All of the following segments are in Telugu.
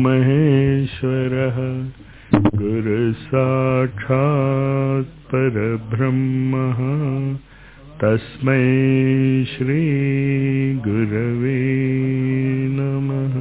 महेश्वरः गुरुसाक्षात् परब्रह्मः तस्मै श्री गुरवे नमः।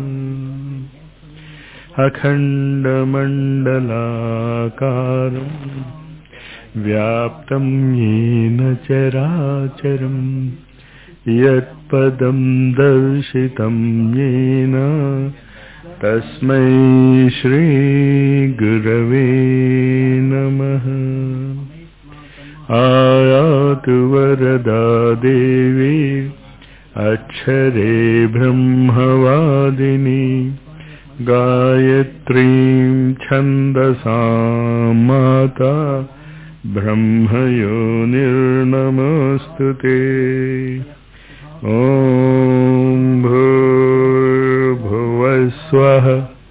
अखण्डमण्डलाकारं व्याप्तं येन चराचरं यत्पदं दर्शितं येन तस्मै श्री गुरवे नमः। आयातु वरदा देवी अक्षरे ब्रह्मवादिनी गायत्रीं छन्दसां माता ब्रह्मयोनिर्नमोऽस्तुते। ॐ भूर्भुवस्वः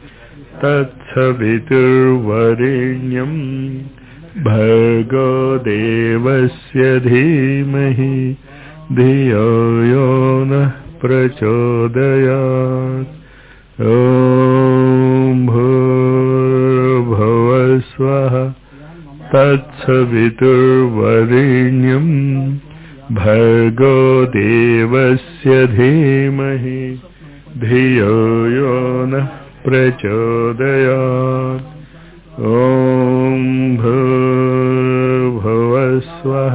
तत्सवितुर्वरेण्यं भर्गो देवस्य धीमहि धियो यो नः प्रचोदयात्। ॐ भूर्भुवस्वः तत्सवितुर्वरेण्यं भर्गो देवस्य धीमहि धियो यो नः प्रचोदयात्। ॐ भूर्भुवस्वः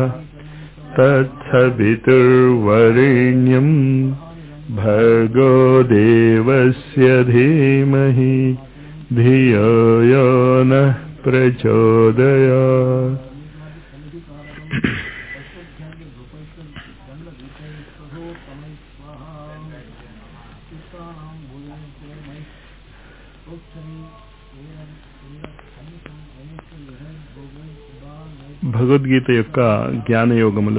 तत्सवितुर्वरेण्यं भर्गो देवस्य धीमहि धियो यो नः प्रचोदयात्। భగవద్గీత యొక్క జ్ఞానయోగములో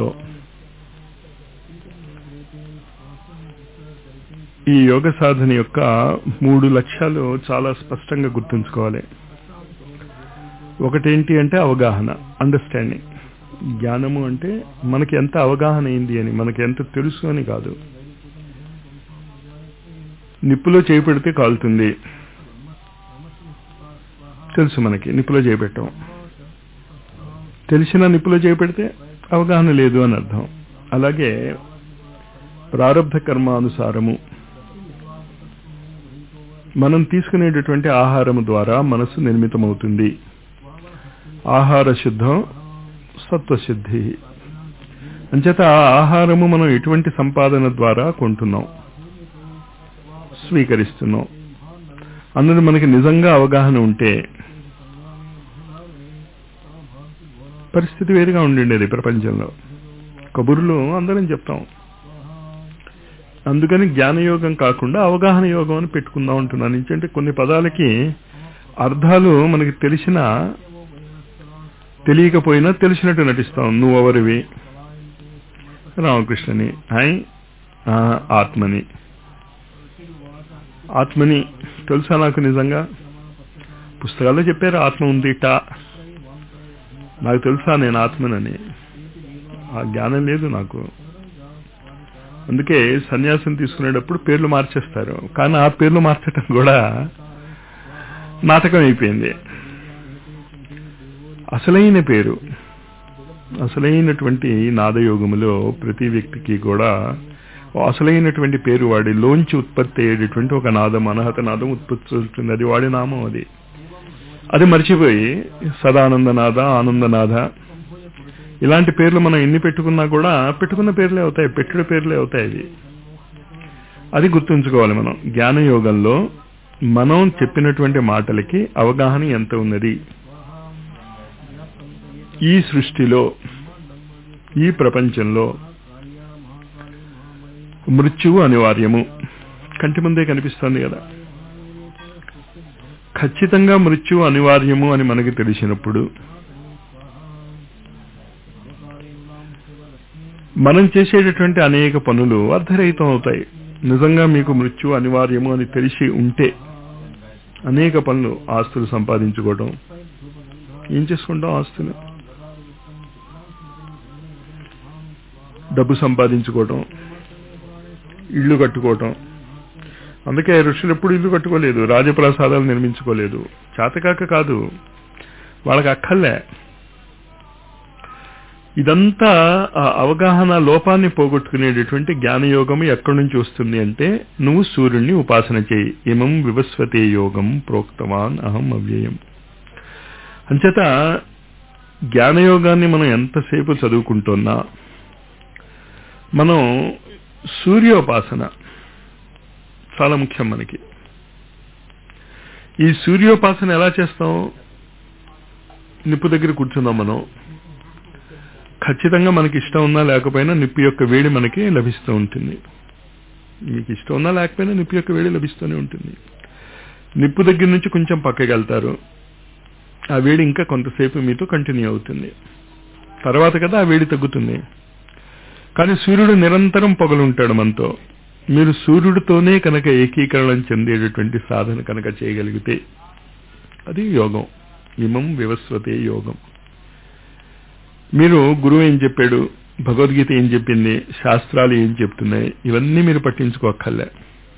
ఈ యోగ సాధన యొక్క 3 లక్ష్యాలు చాలా స్పష్టంగా గుర్తుంచుకోవాలి. ఒకటేంటి అంటే అవగాహన, అండర్స్టాండింగ్. జ్ఞానము అంటే మనకి ఎంత అవగాహన అయింది అని, మనకి ఎంత తెలుసు అని కాదు. నిప్పులో చేయి పెడితే కాలుతుంది తెలుసు, మనకి నిప్పులో చేయి పెట్టాం. తెలిసిన నిప్పులో చేయి పెడితే అవగాహన లేదు అని అర్థం. అలాగే ప్రారబ్ధ కర్మానుసారము మనం తీసుకునేటటువంటి ఆహారము ద్వారా మనసు నిర్మితమవుతుంది. ఆహార శుద్ధం సత్వశుద్ధి. అంచేత ఆహారము మనం ఎటువంటి సంపాదన ద్వారా కొంటున్నాం, స్వీకరిస్తున్నాం అన్నది మనకి నిజంగా అవగాహన ఉంటే పరిస్థితి వేరుగా ఉండిండేది ప్రపంచంలో. కబుర్లు అందరం చెప్తాం. అందుకని జ్ఞానయోగం కాకుండా అవగాహన యోగం అని పెట్టుకుందాం అంటున్నాను. ఎందుకంటే కొన్ని పదాలకి అర్థాలు మనకి తెలిసినా తెలియకపోయినా తెలిసినట్టు నటిస్తాం. నువ్వెవరివి? రామకృష్ణని. ఆత్మని. ఆత్మని తెలుసా నాకు నిజంగా? పుస్తకాల్లో చెప్పారు ఆత్మ ఉందిట. నాకు తెలుసా నేను ఆత్మనని? ఆ జ్ఞానం లేదు నాకు. అందుకే సన్యాసం తీసుకునేటప్పుడు పేర్లు మార్చేస్తారు. కానీ ఆ పేర్లు మార్చడం కూడా నాటకం అయిపోయింది. అసలైన పేరు, అసలైనటువంటి నాదయోగములో ప్రతి వ్యక్తికి కూడా అసలైనటువంటి పేరు వాడి లోంచి ఉత్పత్తి అయ్యేటటువంటి ఒక నాదం, అనహత నాదం ఉత్పత్తి అవుతుంది. అది వాడి నామం. అది మర్చిపోయి సదానందనాథ, ఆనందనాథ ఇలాంటి పేర్లు మనం ఎన్ని పెట్టుకున్నా కూడా పెట్టుకున్న పేర్లే అవుతాయి, పెట్టుడు పేర్లే అవుతాయి. అది గుర్తుంచుకోవాలి. మనం జ్ఞానయోగంలో మనం చెప్పినటువంటి మాటలకి అవగాహన ఎంత ఉన్నది. ఈ సృష్టిలో, ఈ ప్రపంచంలో మృత్యువు అనివార్యము. కంటి ముందే కనిపిస్తుంది కదా. ఖచ్చితంగా మృత్యువు అనివార్యము అని మనకి తెలిసినప్పుడు మనం చేసేటటువంటి అనేక పనులు అర్థరహితం అవుతాయి. నిజంగా మీకు మృత్యువు అనివార్యము అని తెలిసి ఉంటే అనేక పనులు, ఆస్తులు సంపాదించుకోవడం, ఏం చేసుకుంటాం? ఆస్తులు, డబ్బు సంపాదించుకోవటం, ఇళ్ళు కట్టుకోవటం, అందుకే ఋషులు ఎప్పుడు ఇల్లు కట్టుకోలేదు, రాజప్రాసాదాలు నిర్మించుకోలేదు. చేతకాక కాదు, వాళ్ళకి అక్కర్లే. ఇదంతా ఆ అవగాహన లోపాన్ని పోగొట్టుకునేటటువంటి జ్ఞానయోగం ఎక్కడి నుంచి వస్తుంది అంటే, నువ్వు సూర్యుడిని ఉపాసన చేయి. ఇమం వివస్వతే యోగం ప్రోక్తవాన్ అహం అవ్యయం. అంచేత జ్ఞానయోగాన్ని మనం ఎంతసేపు చదువుకుంటున్నా మనం సూర్యోపాసన చాలా ముఖ్యం మనకి. ఈ సూర్యోపాసన ఎలా చేస్తాం? నిప్పు దగ్గర కూర్చున్నాం మనం, ఖచ్చితంగా మనకి ఇష్టం ఉన్నా లేకపోయినా నిప్పు యొక్క వేడి మనకి లభిస్తూ ఉంటుంది. మీకు ఇష్టం ఉన్నా లేకపోయినా నిప్పు యొక్క వేడి లభిస్తూనే ఉంటుంది. నిప్పు దగ్గర నుంచి కొంచెం పక్కకి వెళ్తారు, ఆ వేడి ఇంకా కొంతసేపు మీతో కంటిన్యూ అవుతుంది. తర్వాత కదా ఆ వేడి తగ్గుతుంది. కానీ సూర్యుడు నిరంతరం పొగలుంటాడు మనతో. మీరు సూర్యుడితోనే కనుక ఏకీకరణం చెందేటటువంటి సాధన కనుక చేయగలిగితే అది యోగం. ఇమం వివస్వతే యోగం. మీరు గురువు ఏం చెప్పాడు, భగవద్గీత ఏం చెప్పింది, శాస్త్రాలు ఏం చెప్తున్నాయి, ఇవన్నీ మీరు పట్టించుకోక్కర్లే.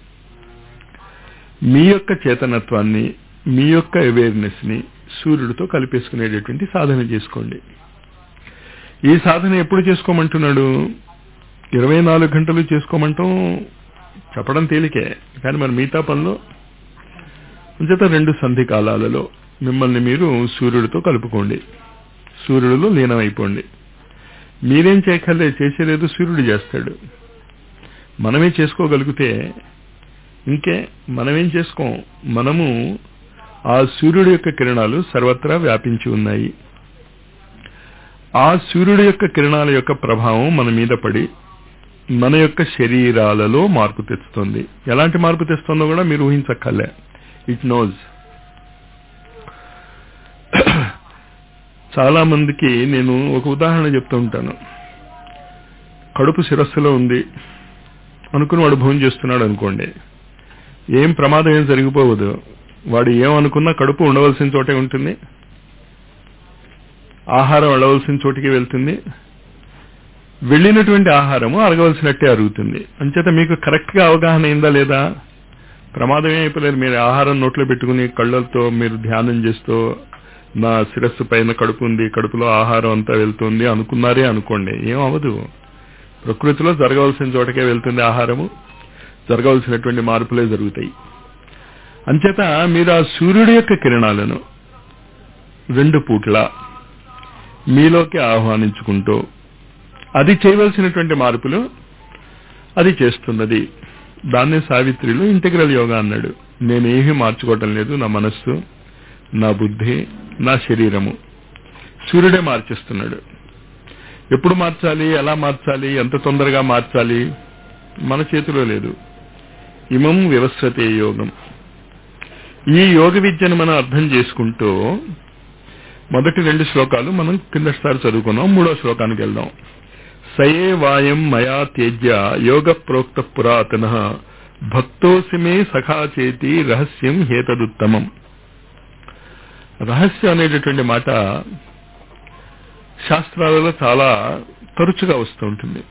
మీ యొక్క చేతనత్వాన్ని, మీ యొక్క అవేర్నెస్ ని సూర్యుడితో కలిపేసుకునేటటువంటి సాధన చేసుకోండి. ఈ సాధన ఎప్పుడు చేసుకోమంటున్నాడు? 24 గంటలు చేసుకోమంటాం చెప్పడం తేలికే, కానీ మరి మిగతా పనిలో అంచేత 2 సంధి కాలాలలో మిమ్మల్ని మీరు సూర్యుడితో కలుపుకోండి, సూర్యుడిలో లీనమైపోండి. మీరేం చేయక్కర్లే, చేసేలేదు సూర్యుడు చేస్తాడు. మనమే చేసుకోగలిగితే ఇంకే, మనమేం చేసుకోం. మనము ఆ సూర్యుడి యొక్క కిరణాలు సర్వత్రా వ్యాపించి ఉన్నాయి. ఆ సూర్యుడి యొక్క కిరణాల యొక్క ప్రభావం మన మీద పడి మన యొక్క శరీరాలలో మార్పు తెస్తుంది. ఎలాంటి మార్పు తెస్తుందో కూడా మీరు ఊహించక్కర్లే, ఇట్ నోస్. చాలా మందికి నేను ఒక ఉదాహరణ చెప్తూ ఉంటాను. కడుపు శిరస్సులో ఉంది అనుకుని వాడు భోజనం చేస్తున్నాడు అనుకోండి, ఏం ప్రమాదం ఏం జరిగిపోవద్దు. వాడు ఏమనుకున్నా కడుపు ఉండవలసిన చోటే ఉంటుంది, ఆహారం వెళ్ళవలసిన చోటికి వెళ్తుంది, వెళ్ళినటువంటి ఆహారము అరగవలసినట్టే అరుగుతుంది. అంచేత మీకు కరెక్ట్ గా అవగాహన అయిందా లేదా? ప్రమాదం అయిపోలేదు. మీరు ఆహారం నోట్లో పెట్టుకుని కళ్ళతో మీరు ధ్యానం చేస్తూ నా శిరస్సు పైన కడుపు ఉంది, కడుపులో ఆహారం అంతా వెళ్తుంది అనుకున్నారే అనుకోండి, ఏం అవ్వదు. ప్రకృతిలో జరగవలసిన చోటకే వెళ్తుంది ఆహారము, జరగవలసినటువంటి మార్పులే జరుగుతాయి. అంచేత మీరు ఆ సూర్యుడి యొక్క కిరణాలను 2 పూట్ల మీలోకి ఆహ్వానించుకుంటూ అది చేయవలసినటువంటి మార్పులు అది చేస్తున్నది. దాన్నే సావిత్రిలో ఇంటిగ్రల్ యోగా అన్నాడు. నేనేమీ మార్చుకోవటం లేదు, నా మనస్సు, నా బుద్ధి, నా శరీరము సూర్యుడే మార్చేస్తున్నాడు. ఎప్పుడు మార్చాలి, ఎలా మార్చాలి, ఎంత తొందరగా మార్చాలి మన చేతిలో లేదు. ఇమం వివస్వతే యోగం. ఈ యోగ విద్యను మనం అర్థం చేసుకుంటూ మొదటి 2 శ్లోకాలు మనం కిందసారి చదువుకున్నాం. 3వ శ్లోకానికి వెళ్దాం. సయే వాయం మయా తేజ్య యోగ ప్రోక్త పురాతన భక్తోసి మే సఖా చేతి రహస్యం హేతదుత్తమం. రహస్యం అనేటటువంటి మాట శాస్త్రాలలో చాలా తరచుగా వస్తూ ఉంటుంది.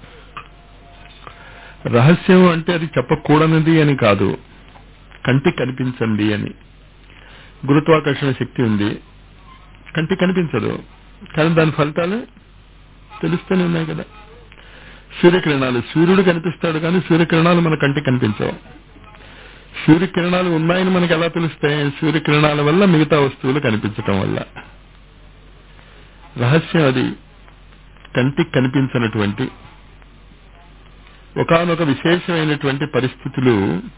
రహస్యం అంటే అది చెప్పకూడనిది అని కాదు, కంటికి కనిపించండి అని. గురుత్వాకర్షణ శక్తి ఉంది, కంటికి కనిపించదు, కానీ దాని ఫలితాలు తెలుస్తూనే ఉన్నాయి కదా. సూర్యకిరణాలు, సూర్యుడు కనిపిస్తాడు కానీ సూర్యకిరణాలు మన కంటికి కనిపించవు. సూర్యకిరణాలు ఉన్నాయని మనకు ఎలా తెలుస్తాయి? సూర్యకిరణాల వల్ల మిగతా వస్తువులు కనిపించటం వల్ల. రహస్యం అది. కంటికి కనిపించినటువంటి ఒకానొక విశేషమైనటువంటి పరిస్థితులు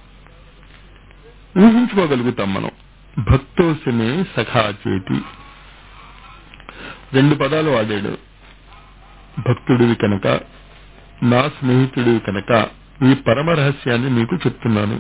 ఊహించుకోగలుగుతాం మనం. భక్తోసిమే సఖా చేతి 2 పదాలు వాడాడు. భక్తుడివి కనుక, నా స్నేహితుడివి కనుక ఈ పరమ రహస్యాన్ని నీకు చెప్తున్నాను.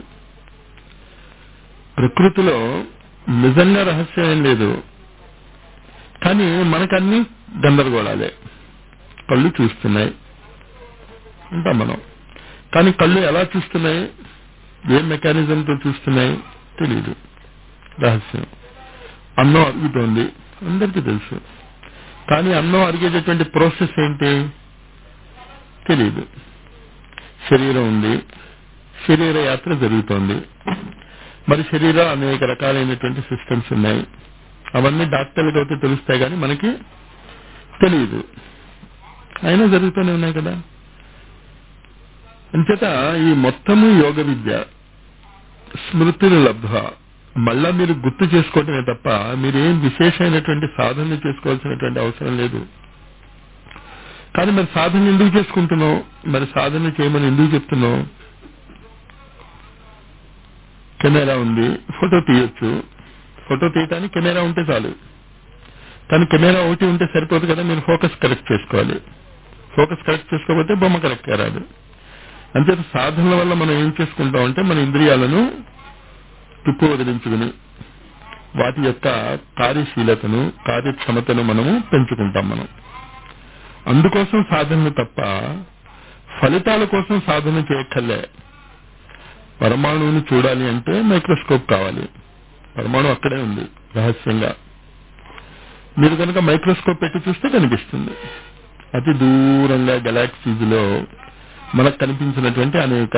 ప్రకృతిలో నిజంగా రహస్యం ఏం లేదు, కానీ మనకన్నీ గందరగోళాలే. కళ్ళు చూస్తున్నాయి అంటాం మనం, కానీ కళ్ళు ఎలా చూస్తున్నాయి, ఏ మెకానిజంతో చూస్తున్నాయి తెలియదు. రహస్యం. అన్నం అరుగుతోంది అందరికీ తెలుసు, కానీ అన్నం అరిగేటటువంటి ప్రాసెస్ ఏంటి తెలియదు. శరీరం ఉంది, శరీర యాత్ర జరుగుతోంది. మరి శరీరం అనేక రకాలైనటువంటి సిస్టమ్స్ ఉన్నాయి. అవన్నీ డాక్టర్లకు అయితే తెలుస్తాయి కానీ మనకి తెలియదు. అయినా జరుగుతూనే ఉన్నాయి కదా. అంచేత ఈ మొత్తము యోగ విద్య స్మృతులు లబ్ధ మళ్ళా మీరు గుర్తు చేసుకోవటమే తప్ప మీరేం విశేషమైనటువంటి సాధనలు చేసుకోవాల్సినటువంటి అవసరం లేదు. కానీ మరి సాధన ఎందుకు చేసుకుంటున్నావు? మరి సాధన చేయమని ఎందుకు చెప్తున్నావు? కెమెరా ఉంది, ఫోటో తీయొచ్చు. ఫోటో తీయటానికి కెమెరా ఉంటే చాలు. కానీ కెమెరా ఒకటి ఉంటే సరిపోదు కదా, మీరు ఫోకస్ కరెక్ట్ చేసుకోవాలి. ఫోకస్ కరెక్ట్ చేసుకోకపోతే బొమ్మ కరెక్ట్గా రాదు. అంచేత సాధనల వల్ల మనం ఏం చేసుకుంటామంటే మన ఇంద్రియాలను తుప్పు వదిలించుకుని వాటి యొక్క కార్యశీలతను కార్యక్షమతను మనము పెంచుకుంటాం. మనం అందుకోసం సాధనలు తప్ప ఫలితాల కోసం సాధన చేయక్కర్లే. పరమాణువుని చూడాలి అంటే మైక్రోస్కోప్ కావాలి. పరమాణు అక్కడే ఉంది రహస్యంగా. మీరు కనుక మైక్రోస్కోప్ పెట్టి చూస్తే కనిపిస్తుంది. అతి దూరంగా గెలాక్సీస్లో మనకు కనిపించినటువంటి అనేక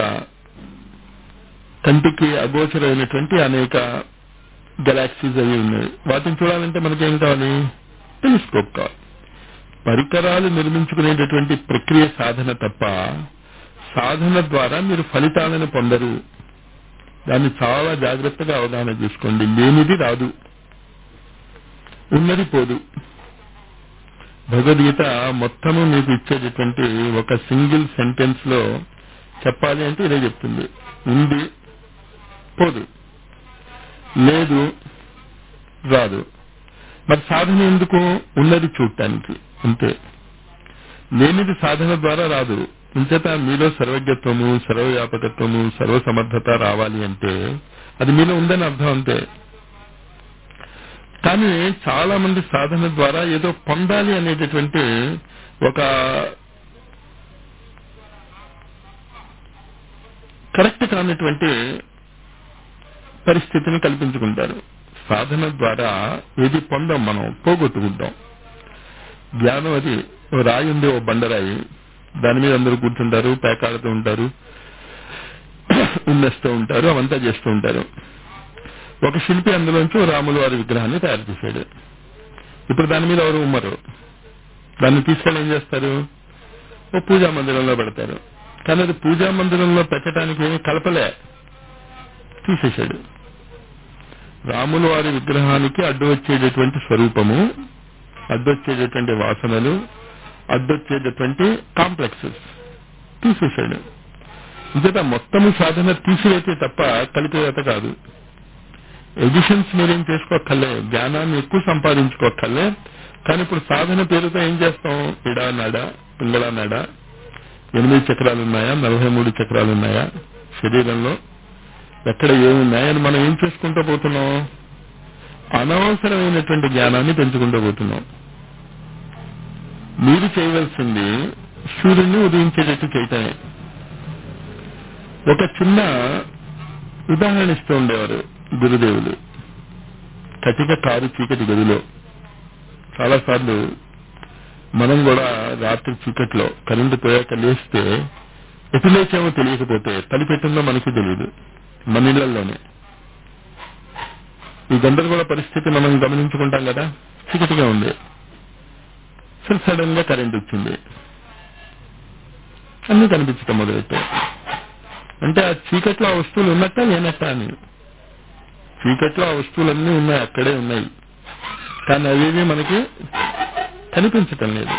కంటికి అగోచరైనటువంటి అనేక గెలాక్సీస్ అవి ఉన్నాయి. వాటిని చూడాలంటే మనకేం కావాలి? టెలిస్కోప్ కావాలి. పరికరాలు నిర్మించుకునేటటువంటి ప్రక్రియ సాధన తప్ప సాధన ద్వారా మీరు ఫలితాలను పొందరు. దాన్ని చాలా జాగ్రత్తగా అవగాహన చేసుకోండి. లేనిది రాదు, ఉన్నది పోదు. భగవద్గీత మొత్తము మీకు ఇచ్చేటటువంటి ఒక సింగిల్ సెంటెన్స్ లో చెప్పాలి అంటే ఇదే చెప్తుంది. ఉంది పోదు, లేదు రాదు. మరి సాధన ఎందుకు? ఉన్నది చూడటానికి అంతే. లేనిది సాధన ద్వారా రాదు. ఇంచేత మీలో సర్వజ్ఞత్వము, సర్వవ్యాపకత్వము, సర్వసమర్థత రావాలి అంటే అది మీలో ఉందని అర్థం అంతే. కానీ చాలా మంది సాధన ద్వారా ఏదో పొందాలి అనేటటువంటి ఒక కరెక్ట్ కానటువంటి పరిస్థితిని కల్పించుకుంటారు. సాధన ద్వారా ఏది పొందాం, మనం పోగొట్టుకుంటాం. జ్ఞానం అది రాయి ఉంది, ఓ బండరాయి, దాని మీద అందరూ కూర్చుంటారు, పేకాడుతూ ఉంటారు, ఉమ్మేస్తూ ఉంటారు, అవంతా చేస్తూ ఉంటారు. ఒక శిల్పి అందులోంచి రాముల వారి విగ్రహాన్ని తయారు చేశాడు. ఇప్పుడు దాని మీద ఎవరు ఉమ్మరు. దాన్ని తీసుకెళ్ళి ఏం చేస్తారు? ఓ పూజా మందిరంలో పెడతారు. కానీ అది పూజా మందిరంలో పెట్టడానికి ఏమీ కలపలే, తీసేశాడు. రాముల వారి విగ్రహానికి అడ్డు వచ్చేటటువంటి స్వరూపము, అడ్డొచ్చేటటువంటి వాసనలు, అడ్డొచ్చేటటువంటి కాంప్లెక్సెస్ తీసేశాడు. ఇంకేత మొత్తము సాధన తీసివేతే తప్ప కలిపేత కాదు. ఎడిషన్స్ మీరేం చేసుకోక్కర్లే, జ్ఞానాన్ని ఎక్కువ సంపాదించుకోక్కర్లే. కానీ ఇప్పుడు సాధన పేరుతో ఏం చేస్తాం? ఇడా నడ, పింగళ నడ, 8 చక్రాలు ఉన్నాయా, 43 చక్రాలు ఉన్నాయా శరీరంలో, ఎక్కడ ఏమున్నాయని మనం ఏం చేసుకుంటూ పోతున్నాం? అనవసరమైనటువంటి జ్ఞానాన్ని పెంచుకుంటూ పోతున్నాం. మీరు చేయవలసింది సూర్యుడిని ఉదయించేటట్టు చేయటమే. ఒక చిన్న ఉదాహరణ ఇస్తూ ఉండేవారు గురుదేవులు. కటిక కారు చీకటి గదిలో చాలాసార్లు మనం కూడా రాత్రి చీకట్లో కరెంటు పోయాక లేస్తే ఎటు లేచామో తెలియకపోతే తలిపెట్టిందో మనకి తెలియదు, మన ఇళ్లలోనే. ఈ గందరగోళ పరిస్థితి మనం గమనించుకుంటాం కదా. చీకటిగా ఉంది, సడన్ గా కరెంట్ వచ్చింది, అన్ని కనిపించటం మొదలెట్టాయి. అంటే ఆ చీకట్లో ఆ వస్తువులు ఉన్నట్ట లేనట్ట అని. చీకట్లో ఆ వస్తువులన్నీ ఉన్నాయి, అక్కడే ఉన్నాయి, కానీ అవేవి మనకి కనిపించటం లేదు.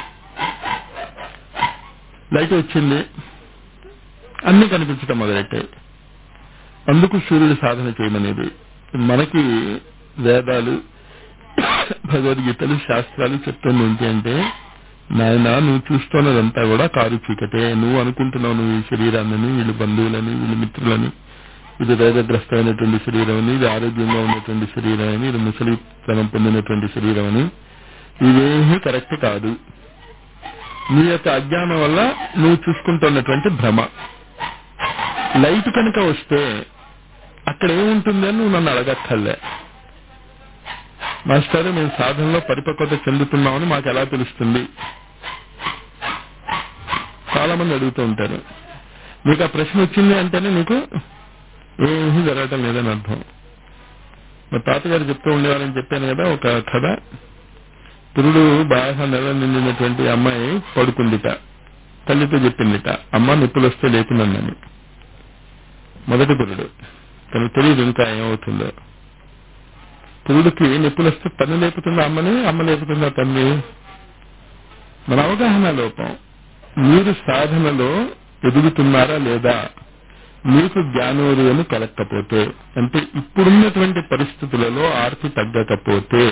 లైట్ వచ్చింది, అన్ని కనిపించటం మొదలెట్టాయి. అందుకు సూర్యుడు సాధన చేయమనేది. మనకి వేదాలు, భగవద్గీతలు, శాస్త్రాలు చెప్తుంది ఏంటి అంటే, నాయన నువ్వు చూస్తున్నదంతా కూడా కారు చీకటే. నువ్వు అనుకుంటున్నావు నువ్వు ఈ శరీరాన్ని, వీళ్ళు బంధువులని, వీళ్ళు మిత్రులని, ఇది రోగగ్రస్తమైనటువంటి శరీరం అని, ఇది ఆరోగ్యంగా ఉన్నటువంటి శరీరం అని, ఇది ముసలితనం పొందినటువంటి శరీరం అని. ఇవేమీ కరెక్ట్ కాదు. నీ యొక్క అజ్ఞానం వల్ల నువ్వు చూసుకుంటున్నటువంటి భ్రమ. లైట్ కనుక వస్తే అక్కడ ఏముంటుందని నువ్వు నన్ను అడగక్కర్లే. మాస్టర్ మేము సాధనలో పరిపక్వత చెందుతున్నామని మాకు ఎలా తెలుస్తుంది? చాలా మంది అడుగుతూ ఉంటారు. మీకు ఆ ప్రశ్న వచ్చింది అంటేనే మీకు ఏమీ జరగటం లేదని అర్థం. మా తాతగారు చెప్తూ ఉండేవారని చెప్పాను కదా ఒక కథ. పురుడు బాగా నెల నిండినటువంటి అమ్మాయి పడుకుందిట. తల్లితో చెప్పిందిట, అమ్మ నొప్పులు వస్తే లేపునన్నాను. మొదటి పురుడు, తనకు తెలియదు ఇంకా ఏమవుతుందో. పురుడికి నొప్పులు వస్తే తను లేపుతుందా అమ్మని, అమ్మ లేపుతుందా తల్లి? మన అవగాహన లోపం. మీరు సాధనలో ఎదుగుతున్నారా లేదా, మీకు జ్ఞానోదయం కలగకపోతే, అంటే ఇప్పుడున్నటువంటి పరిస్థితులలో ఆర్తి తగ్గకపోతే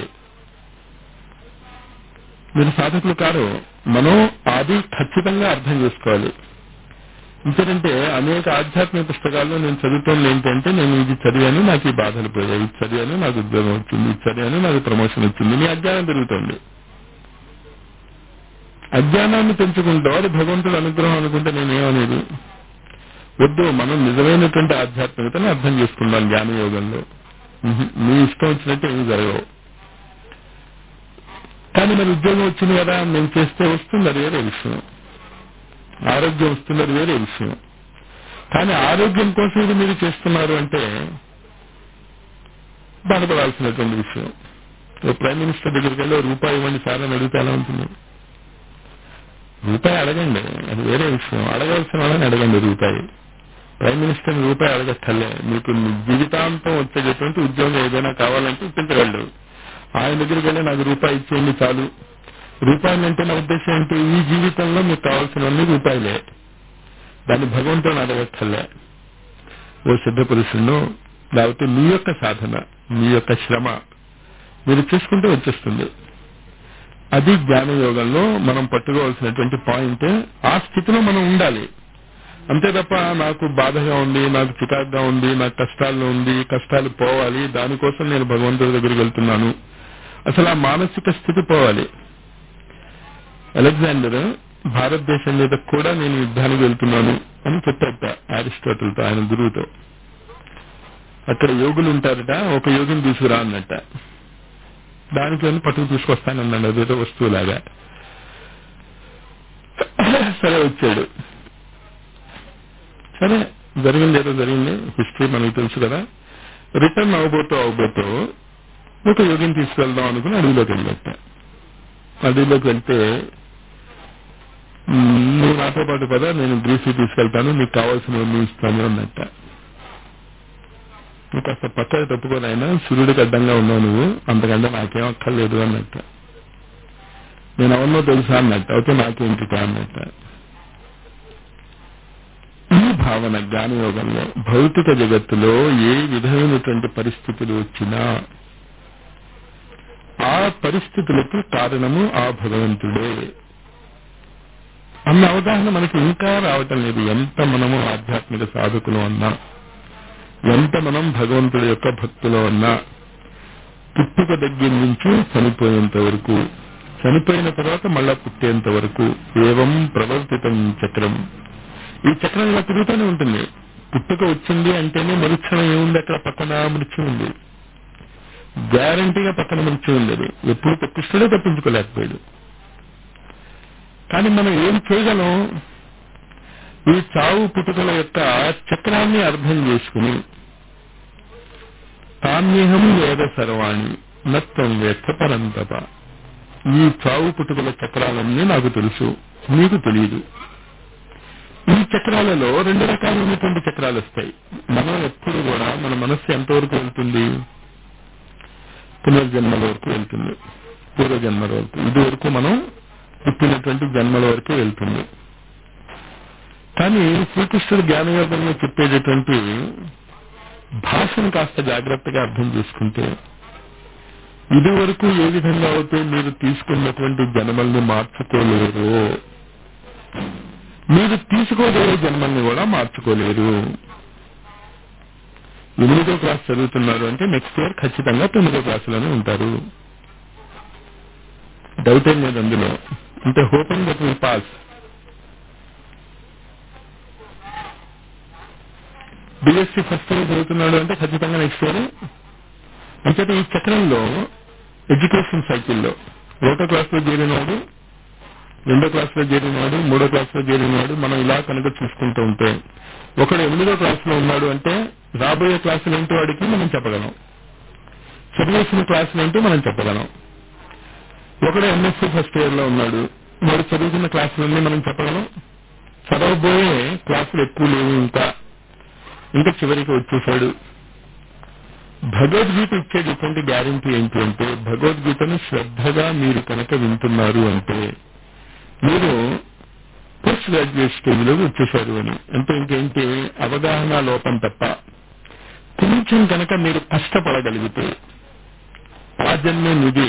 మీరు సాధకులు కారు. మనం అది ఖచ్చితంగా అర్థం చేసుకోవాలి. ఎందుకంటే అనేక ఆధ్యాత్మిక పుస్తకాల్లో నేను చదువుతోంది ఏంటంటే, నేను ఇది చదివాను నాకు ఈ బాధలు పోయాయి, ఇది చదివాను నాకు ఉద్యోగం వచ్చింది, ఇది చదివాను నాకు ప్రమోషన్ వచ్చింది. మీ అజ్ఞానం పెరుగుతోంది. అజ్ఞానాన్ని పెంచుకుంటూ అది భగవంతుడు అనుగ్రహం అనుకుంటే నేనేమనేది వద్దు. మనం నిజమైనటువంటి ఆధ్యాత్మికతను అర్థం చేసుకుందాం జ్ఞానయోగంలో. మీ ఇష్టం వచ్చినట్టు ఏమి జరగవు. కానీ మరి ఉద్యోగం వచ్చింది కదా నేను చేస్తే వస్తుంది, అది వేరే విషయం. ఆరోగ్యం వస్తుంది, అది వేరే విషయం. కానీ ఆరోగ్యం కోసం ఇది మీరు చేస్తున్నారు అంటే బాధపడాల్సినటువంటి విషయం. ప్రైమ్ మినిస్టర్ దగ్గరికి వెళ్ళి రూపాయి ఇవ్వండి సార్ అని అడిగితే ఎలా ఉంటుంది? రూపాయి అడగండి, అది వేరే విషయం. అడగాల్సిన వాళ్ళని అడగండి రూపాయి. ప్రైమ్ మినిస్టర్ రూపాయి అడగక్కర్లే. మీకు జీవితాంతం వచ్చేటటువంటి ఉద్యోగం ఏదైనా కావాలంటే ఇప్పించగలరు. ఆయన దగ్గరికి వెళ్ళి నాకు రూపాయి ఇచ్చేయండి చాలు. రూపాయలు అంటే నా ఉద్దేశం ఏంటి? ఈ జీవితంలో మీకు కావాల్సినవన్నీ రూపాయలే. దాన్ని భగవంతుని అడగక్కర్లే. ఓ సిద్ధ పురుషులను, లేకపోతే మీ యొక్క సాధన, మీ యొక్క శ్రమ మీరు చేసుకుంటే వచ్చేస్తుంది. అది జ్ఞానయోగంలో మనం పట్టుకోవాల్సినటువంటి పాయింట్. ఆ స్థితిలో మనం ఉండాలి. అంతే తప్ప నాకు బాధగా ఉంది, నాకు చికాకుగా ఉంది, నాకు కష్టాల్లో ఉంది, కష్టాలు పోవాలి, దానికోసం నేను భగవంతుడి దగ్గరికి వెళ్తున్నాను, అసలు ఆ మానసిక స్థితి పోవాలి. అలెగ్జాండర్ భారతదేశం మీద కూడా నేను యుద్ధానికి వెళ్తున్నాను అని చెప్పాట అరిస్టాటిల్తో, ఆయన గురువుతో. అక్కడ యోగులు ఉంటారట, ఒక యోగిని తీసుకురా అన్నట్ట. దానికి పట్టుకు తీసుకొస్తానన్నాడు, అదేదో వస్తువులాగా. సరే వచ్చాడు. సరే జరిగింది ఏదో జరిగింది, హిస్టరీ మనకు తెలుసు కదా. రిటర్న్ అవబోతూ ఒక యోగిని తీసుకెళ్దాం అనుకుని అడవిలోకి వెళ్ళట. అడవిలోకి వెళ్తే, నువ్వు నాతో పాటు పద, నేను గ్రీస్కి తీసుకెళ్తాను, నీకు కావాల్సినవన్నీ ఇస్తాను అన్నట్ట. నువ్వు కాస్త పక్కన తప్పుకొని అయినా సూర్యుడికి అడ్డంగా ఉన్నావు నువ్వు, అంతకంటే నాకేం అక్కర్లేదు అన్నట్ట. నేను ఎవరినో తెలుసా అన్నట్ట. అయితే నాకేంటి అన్నట్ట. ఈ భావన జ్ఞానయోగంలో భౌతిక జగత్తులో ఏ విధమైనటువంటి పరిస్థితులు వచ్చినా ఆ పరిస్థితులకు కారణము ఆ భగవంతుడే అన్న అవగాహన మనకి ఇంకా రావటం లేదు. ఎంత మనము ఆధ్యాత్మిక సాధకులు అన్నా, ఎంత మనం భగవంతుడి యొక్క భక్తులు అన్నా, పుట్టుక దగ్గర నుంచి చనిపోయేంత వరకు, చనిపోయిన తర్వాత మళ్ళా పుట్టేంత వరకు ఏవం ప్రవర్తితం చక్రం. ఈ చక్రం ఇలా తిరుగుతూనే ఉంటుంది. పుట్టుక వచ్చింది అంటేనే మరుక్షణం ఏముంది అక్కడ? పక్కన మృత్యు ఉంది. గ్యారంటీగా పక్కన మృత్యు ఉంది. అది ఎప్పుడు కృష్ణుడే తప్పించుకోలేకపోయాడు. కానీ మనం ఏం చేయగలం? ఈ చావు పుట్టుకల యొక్క చక్రాన్ని అర్థం చేసుకుని, తాన్యహం వేద సర్వాణి నత్వం వేత్త పరంతప. ఈ చావు పుట్టుకల చక్రాలన్నీ నాకు తెలుసు, నీకు తెలియదు. ఈ చక్రాలలో రెండు రకాలైనటువంటి చక్రాలు వస్తాయి. మనం ఎప్పుడు కూడా మన మనస్సు ఎంతవరకు వెళ్తుంది? పునర్జన్మల వరకు వెళ్తుంది, పూర్వజన్మల వరకు. ఇది వరకు మనం పుట్టినటువంటి జన్మల వరకు వెళ్తుంది. కానీ శ్రీకృష్ణుడు జ్ఞానయోగంలో చెప్పేటటువంటి భాషను కాస్త జాగ్రత్తగా అర్థం చేసుకుంటే, ఇది వరకు ఏ విధంగా అయితే మీరు తీసుకున్నటువంటి జన్మల్ని మార్చుకోలేరు, మీరు తీసుకోగలిగే జన్మల్ని కూడా మార్చుకోలేరు. 8వ క్లాస్ చదువుతున్నారు అంటే నెక్స్ట్ ఇయర్ ఖచ్చితంగా 9వ క్లాసులోనే ఉంటారు. డౌట్ ఏం లేదు అందులో. అంటే hoping that will pass. BSc first year చదువుతున్నాడు అంటే ఖచ్చితంగా నెక్స్ట్ ఇయర్. అంటే ఈ చక్రంలో ఎడ్యుకేషన్ సైకిల్లో 1వ క్లాస్లో చేరిన వాడు రెండో క్లాసులో చేరినవాడు, మూడో క్లాసులో చేరినవాడు, మనం ఇలా కనుక చూసుకుంటూ ఉంటే ఒకడు 8వ క్లాసులో ఉన్నాడు అంటే రాబోయే క్లాసులు ఏంటో వాడికి మనం చెప్పగలం, చదివేసిన క్లాసులు ఏంటో మనం చెప్పగలం. ఒకడు ఎంఎస్సీ ఫస్ట్ ఇయర్ లో ఉన్నాడు, వాడు చదువుకున్న క్లాసులన్నీ మనం చెప్పగలం. చదవబోయే క్లాసులు ఎక్కువ లేవు, ఇంకా చివరికి వచ్చేసాడు. భగవద్గీత ఇచ్చేటటువంటి గ్యారంటీ ఏంటి అంటే, భగవద్గీతను శ్రద్ధగా మీరు కనుక వింటున్నారు అంటే మీరు పోస్ట్ గ్రాడ్యుయేట్ స్టేజ్లో వచ్చేశారు అని. అంటే ఇంకేంటి, అవగాహన లోపం తప్ప. కొంచెం కనుక మీరు కష్టపడగలిగితే ఆ జన్మే నిధి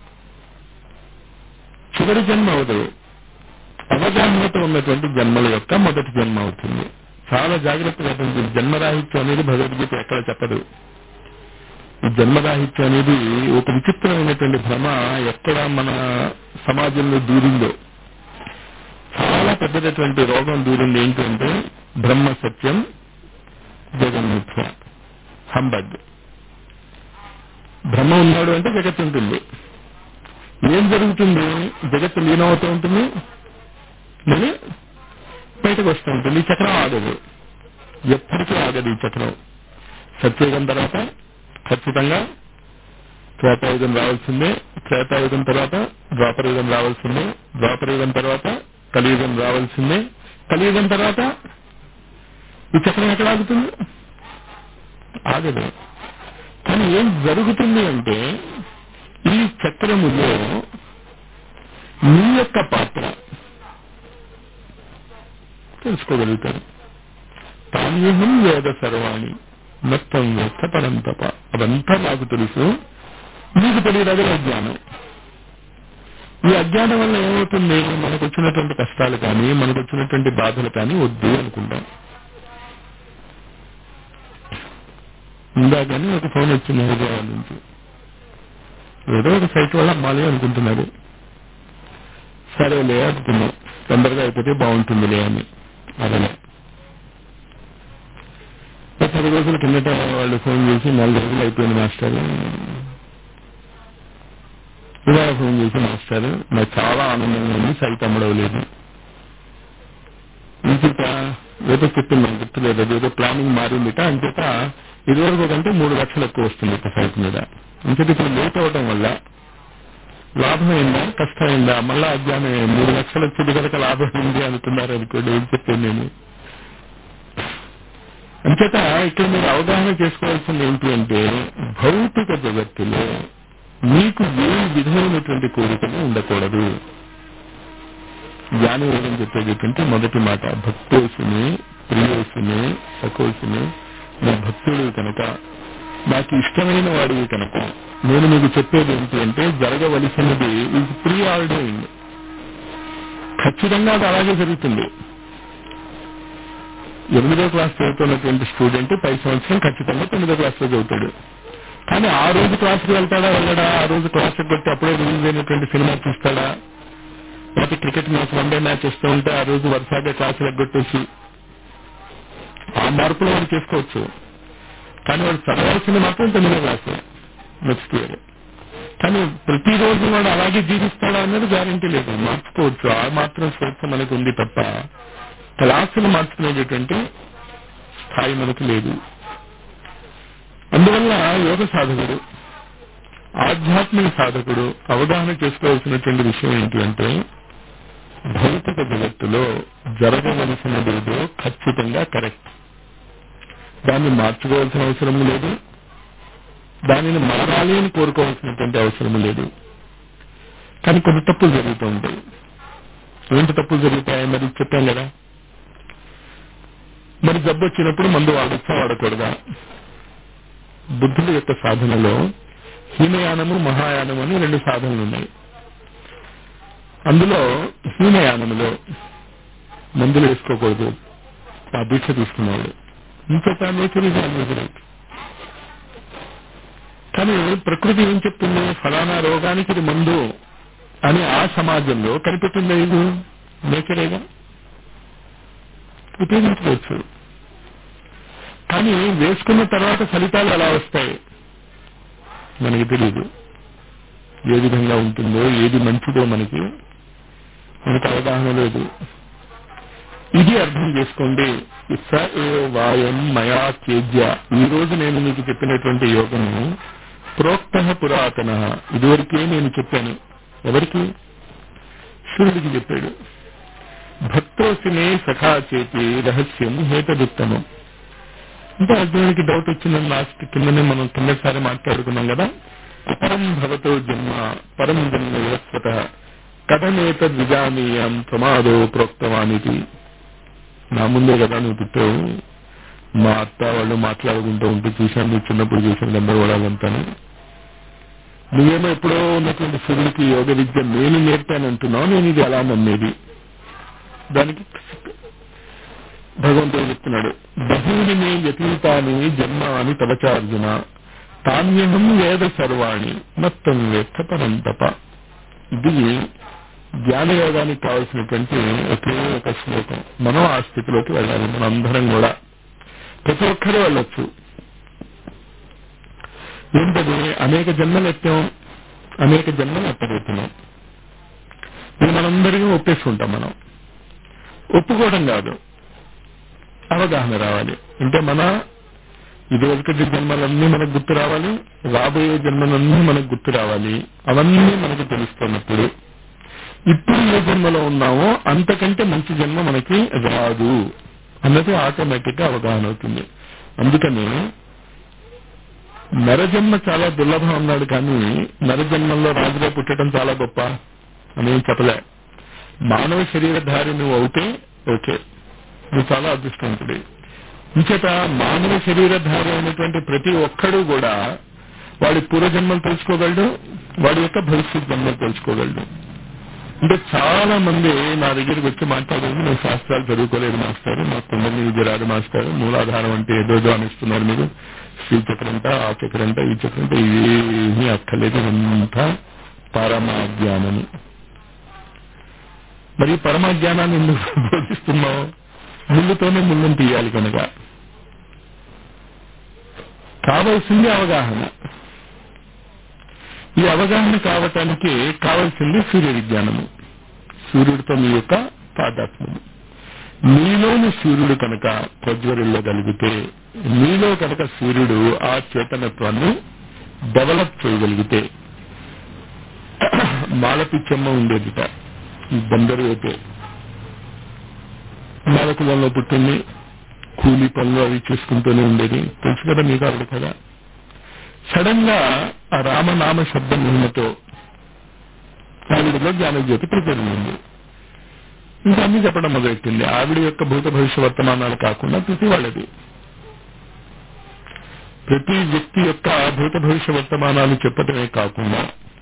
చివరి జన్మ అవదు, అవగాహనతో ఉన్నటువంటి జన్మల యొక్క మొదటి జన్మ అవుతుంది. చాలా జాగ్రత్తగా ఉంటుంది. జన్మరాహిత్యం అనేది భగవద్గీత ఎక్కడ చెప్పదు. ఈ జన్మరాహిత్యం అనేది ఒక విచిత్రమైనటువంటి భ్రమ ఎక్కడ మన సమాజంలో దూరిందో, చాలా పెద్దటువంటి రోగం దూరింది. ఏంటంటే బ్రహ్మ సత్యం జగన్మిథ్య, హంబగ్. బ్రహ్మ ఉన్నాడు అంటే జగత్తు ఉంటుంది. ఏం జరుగుతుంది, జగత్తు లీనమవుతూ ఉంటుంది, మళ్ళీ బయటకు వస్తూ ఉంటుంది. ఈ చక్రం ఆగదు, ఎప్పటికీ ఆగదు ఈ చక్రం. సత్యయుగం తర్వాత ఖచ్చితంగా త్రేతాయుగం రావాల్సిందే, త్రేతాయుగం తర్వాత ద్వాపరయుగం రావాల్సిందే, ద్వాపరయుగం తర్వాత కలియుగం రావాల్సిందే, కలియుగం తర్వాత ఈ చక్రం ఎక్కడ ఆగుతుంది, ఆగదు. కానీ ఏం జరుగుతుంది అంటే ఈ చక్రములో మీ యొక్క పాత్ర తెలుసుకోగలుగుతారు. తాన్యహం వేద సర్వాణి మొత్తం వేత్త పరం తప. అదంతా నాకు తెలుసు, మీకు తెలియదు. అదే అజ్ఞానం. ఈ అజ్ఞానం వల్ల ఏమవుతుంది, మనకు వచ్చినటువంటి కష్టాలు కానీ మనకు వచ్చినటువంటి బాధలు కానీ వద్దు అనుకుంటాం. ఇందాకని ఒక ఫోన్ వచ్చింది హైదరాబాద్ నుంచి, ఏదో ఒక సైట్ వల్ల అమ్మాలి అనుకుంటున్నారు. సరేలే అనుకున్నాం, తొందరగా అయిపోతే బాగుంటుందిలే అని. అదే 10 రోజుల కిందట వాళ్ళు ఫోన్ చేసి 4 రోజులు అయిపోయింది మాస్టర్, ఇవాళ ఫోన్ చేసి మాస్టర్ నాకు చాలా ఆనందంగా ఉంది, సైట్ అమ్మడవలేదు. ఇంచేత ఏదో చెప్తున్నాను, గుర్తులేదు, అదేదో ప్లానింగ్ మారిందిట. అంచేత ఇదివరకు కంటే 3 లక్షలు ఎక్కువ వస్తుంది ఒక సైట్ మీద. ఇంచేత ఇప్పుడు లేట్ అవడం వల్ల లాభం అయిందా కష్టం అయిందా, మళ్ళా అజ్ఞానం 3 లక్షలు వచ్చేది కనుక లాభం ఉంది అనుకున్నారు అనుకోండి. ఏం చెప్పాను నేను. అంచేత ఇక్కడ మీరు అవగాహన చేసుకోవాల్సింది ఏంటి అంటే, భౌతిక జగత్తులో మీకు ఏ విధమైనటువంటి కోరికలు ఉండకూడదు. జ్ఞానయోగం చెప్పేటటువంటి మొదటి మాట, భక్తోసుని ప్రియోసుని సఖోసుని. నా భక్తుడు కనుక, నాకు ఇష్టమైన వాడివి కనుక నేను మీకు చెప్పేది ఏంటి అంటే, జరగవలసినది ఈజ్ ప్రీ ఆర్డర్డ్. ఖచ్చితంగా అది అలాగే జరుగుతుంది. 8వ క్లాస్ చదువుతున్నటువంటి స్టూడెంట్ పై సంవత్సరం ఖచ్చితంగా 9వ క్లాస్లో చదువుతాడు. కానీ ఆ రోజు క్లాస్కి వెళ్తాడా వెళ్ళడా, ఆ రోజు క్లాస్కి కొట్టి అప్పుడే రిలీజ్ అయినటువంటి సినిమా చూస్తాడా, లేకపోతే క్రికెట్ మ్యాచ్ 1 డే మ్యాచ్ వస్తూ ఉంటే ఆ రోజు వరుసగా క్లాసులు ఎగ్గొట్టేసి ఆ మార్పులు వాడు చేసుకోవచ్చు. కానీ వాడు చదవాల్సింది మాత్రం 9వ క్లాసు నెక్స్ట్ ఇయర్. కానీ ప్రతిరోజు వాడు అలాగే జీవిస్తాడా అనేది గ్యారంటీ లేదు, మార్చుకోవచ్చు. ఆ మాత్రం స్వేచ్ఛ మనకు ఉంది తప్ప క్లాసులు మార్చుకునేటటువంటి స్థాయి మనకు లేదు. అందువల్ల యోగ సాధకుడు, ఆధ్యాత్మిక సాధకుడు అవగాహన చేసుకోవాల్సినటువంటి విషయం ఏంటి అంటే, భౌతిక జగత్తులో జరగవలసినదేదో ఖచ్చితంగా కరెక్ట్, దాన్ని మార్చుకోవాల్సిన అవసరం లేదు, దానిని మారాలి అని కోరుకోవాల్సినటువంటి అవసరం లేదు. కానీ కొన్ని తప్పులు జరుగుతూ ఉంటాయి. ఏంటి తప్పులు జరుగుతాయి మరి చెప్పాం కదా. మరి జబ్బు వచ్చినప్పుడు మందు వాడొచ్చా వాడకూడదా? బుద్ధుల యొక్క సాధనలో హీనయానము మహాయానము అని 2 సాధనలు ఉన్నాయి. అందులో హీనయానములో మందులు వేసుకోకూడదు ఆ దీక్ష తీసుకున్నాడు. ఇంకొక నేచర్ ఇస్ ఆల్వేజ్. కానీ ప్రకృతి ఏం చెప్తుంది, ఫలానా రోగానికి ఇది మందు అని ఆ సమాజంలో కనిపెట్టింది ఇది నేచరేగా, ఉపయోగించుకోవచ్చు. కానీ వేసుకున్న తర్వాత ఫలితాలు ఎలా వస్తాయి మనకి తెలియదు. ఏ విధంగా ఉంటుందో, ఏది మంచిదో మనకి మనకు అవగాహన లేదు. ఇది అర్థం చేసుకోండి. స ఏ వాయం మయా త్యజ్య. ఈ రోజు నేను మీకు చెప్పినటువంటి యోగము ప్రోక్త పురాతన, ఇదివరకే నేను చెప్పాను. ఎవరికి? సూర్యుడికి చెప్పాడు. భక్తోసిమే సఖా చేతి రహస్యం హేతదుత్తమం. అంటే అర్జునుడికి డౌట్ వచ్చిందని లాస్ట్ కిందనే మనం కిందసారి మాట్లాడుకున్నాం కదా. పరం భవతో జన్మ పరం జన్మ వివస్వత కథమేత ద్విజానీయం ప్రమాదో ప్రోక్తవానిది. నా ముందే కదా నువ్వు పుట్టావు, మా అత్త వాళ్ళు మాట్లాడుకుంటూ ఉంటూ చూశాను, నువ్వు చిన్నప్పుడు చూసిన గందరగోళాలంతాను. నువ్వేమో ఎప్పుడో ఉన్నటువంటి సూర్యుడికి యోగ విద్య నేను నేర్పానంటున్నావు, నేను ఇది ఎలా నమ్మేది? దానికి భగవంతుడు చెప్తున్నాడు, బహూని మే యతీతాని జన్మాని తవచార్జున తాన్యహం వేద సర్వాణి మొత్తం వేత్త పరంతప. ఇది జ్ఞానయోగానికి కావలసినటువంటి ఒకే ఒక శ్లోకం. మనం ఆ స్థితిలోకి వెళ్ళాలి. మనం అందరం కూడా, ప్రతి ఒక్కరూ వెళ్ళొచ్చు. ఏంటది? అనేక జన్మలు ఎత్తాం, అనేక జన్మలు ఎత్తబోతున్నాం. ఇది మనందరికీ ఒప్పేసుకుంటాం. మనం ఒప్పుకోవడం కాదు, అవగాహన రావాలి. అంటే మన ఇదివరకటి జన్మలన్నీ మనకు గుర్తు రావాలి, రాబోయే జన్మలన్నీ మనకు గుర్తు రావాలి. అవన్నీ మనకు తెలుస్తున్నప్పుడు ఇప్పుడు ఏ జన్మలో ఉన్నామో అంతకంటే మంచి జన్మ మనకి రాదు అన్నది ఆటోమేటిక్ గా అవగాహన అవుతుంది. అందుకని నరజన్మ చాలా దుర్లభం అన్నాడు, కానీ నరజన్మంలో రాజుగా పుట్టడం చాలా గొప్ప అని చెప్పలే. మానవ శరీరధారి నువ్వు అవుతే ఓకే, నువ్వు చాలా అదృష్టవంతుడి. ఇంచేత మానవ శరీరధారి అయినటువంటి ప్రతి ఒక్కడూ కూడా వాడి పూర్వజన్మలు తెలుసుకోగలడు, వాడి యొక్క భవిష్యత్ జన్మలు తెలుసుకోగలడు. అంటే చాలా మంది నా దగ్గరికి వచ్చి మాట్లాడేది, నేను శాస్త్రాలు చదువుకోలేదు మాస్టారు, మా కుండలి విజయరాదు మాస్టారు, మూలాధారం అంటే ఏదోదో అనిస్తున్నారు మీరు, శ్రీ చక్రంట, ఆ చక్రంట, ఈ చక్రంట, ఇవేమీ అక్కర్లేదు, అంతా పరమాజ్ఞానము. మరి పరమాజ్ఞానాన్ని ఎందుకు బోధిస్తున్నావు? ముళ్ళుతోనే ముళ్ళును తీయాలి కనుక. కావలసింది అవగాహన. ఈ అవగాహన కావటానికి కావలసింది సూర్య విజ్ఞానము. సూర్యుడితో మీ యొక్క తాదాత్మ్యము. నీలోని సూర్యుడు కనుక ప్రజ్వరిల్లగలిగితే, నీలో కనుక సూర్యుడు ఆ చేతనత్వాన్ని డెవలప్ చేయగలిగితే, మాలపిచ్చమ్మ ఉండేదిట ఈ బందరు అయితే, మాలకులంలో పుట్టింది, కూలీ పనులు అవి చేసుకుంటూనే ఉండేది, తెలుసు కదా మీకు ఆవిడ కదా. సడన్ గా ఆ రామనామ శబ్ద మహిమతో ఆవిడలో జ్ఞానజ్యోతి ప్రతిరింది. ఇంకా అన్ని చెప్పడం మొదలెట్టింది. ఆవిడ యొక్క భూత భవిష్య వర్తమానాలు కాకుండా ప్రతి వాళ్ళది, ప్రతి వ్యక్తి యొక్క భూత భవిష్య వర్తమానాలు చెప్పటమే కాకుండా,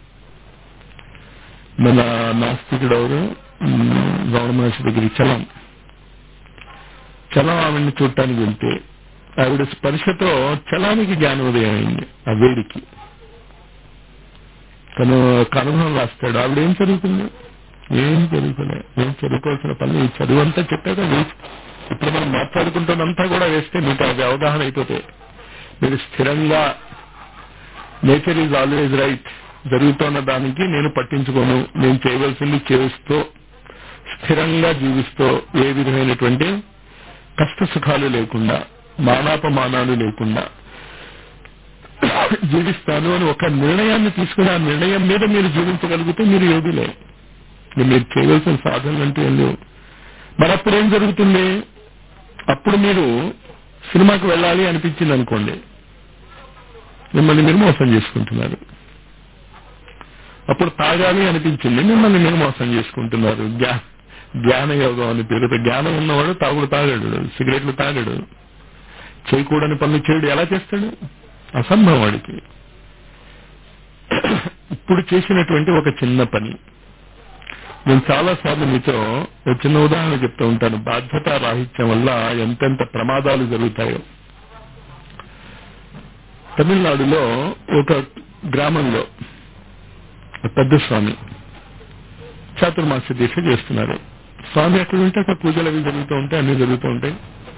మన నాస్తికుడు ఎవరు, రమణ మహర్షి దగ్గర చలం ఆవిడ్ని చూడటానికి వెళ్తే ఆవిడ స్పర్శతో చలానికి జ్ఞానోదయం అయింది. ఆ వేడికి తను ఒక అనుభవం రాస్తాడు. ఆవిడ ఏం చదువుతుంది? ఏం చదువుకోలే. ఏం చదువుకోవాల్సిన పని, ఈ చదువు అంతా చెప్పాక వేస్ట్. ఇప్పుడు మనం మాట్లాడుకుంటున్నంతా కూడా వేస్తే మీకు అది అవగాహన అయిపోతే మీరు స్థిరంగా నేచర్ ఈజ్ ఆల్వేజ్ రైట్, జరుగుతున్న దానికి నేను పట్టించుకోను, నేను చేయవలసింది చేస్తూ స్థిరంగా జీవిస్తూ ఏ విధమైనటువంటి కష్ట సుఖాలు లేకుండా, మానాపమానాలు లేకుండా జీవిస్తాను అని ఒక నిర్ణయాన్ని తీసుకుని ఆ నిర్ణయం మీద మీరు జీవించగలిగితే మీరు యోగులే. మీరు చేయవలసిన సాధనలు అంటే ఏం లేవు. మరి అప్పుడు ఏం జరుగుతుంది? అప్పుడు మీరు సినిమాకి వెళ్ళాలి అనిపించింది అనుకోండి, మిమ్మల్ని మీరు మోసం చేసుకుంటున్నారు. అప్పుడు తాగాలి అనిపించింది, మిమ్మల్ని మీరు మోసం చేసుకుంటున్నారు. జ్ఞానయోగం అని పేరుతో జ్ఞానం ఉన్నవాడు తాగుడు తాగాడు, సిగరెట్లు తాగాడు, చేయకూడని పనులు చేయడు. ఎలా చేస్తాడు? అసంభవం వాడికి. ఇప్పుడు చేసినటువంటి ఒక చిన్న పని, నేను చాలాసార్లు మీతో ఒక చిన్న ఉదాహరణ చెప్తూ ఉంటాను. బాధ్యతా రాహిత్యం వల్ల ఎంతెంత ప్రమాదాలు జరుగుతాయో. తమిళనాడులో ఒక గ్రామంలో పెద్ద స్వామి చాతుర్మాస్య దీక్ష చేస్తున్నారు. స్వామి ఎక్కడ ఉంటే అక్కడ పూజలు అవి జరుగుతూ ఉంటాయి, అన్ని జరుగుతూ ఉంటాయి.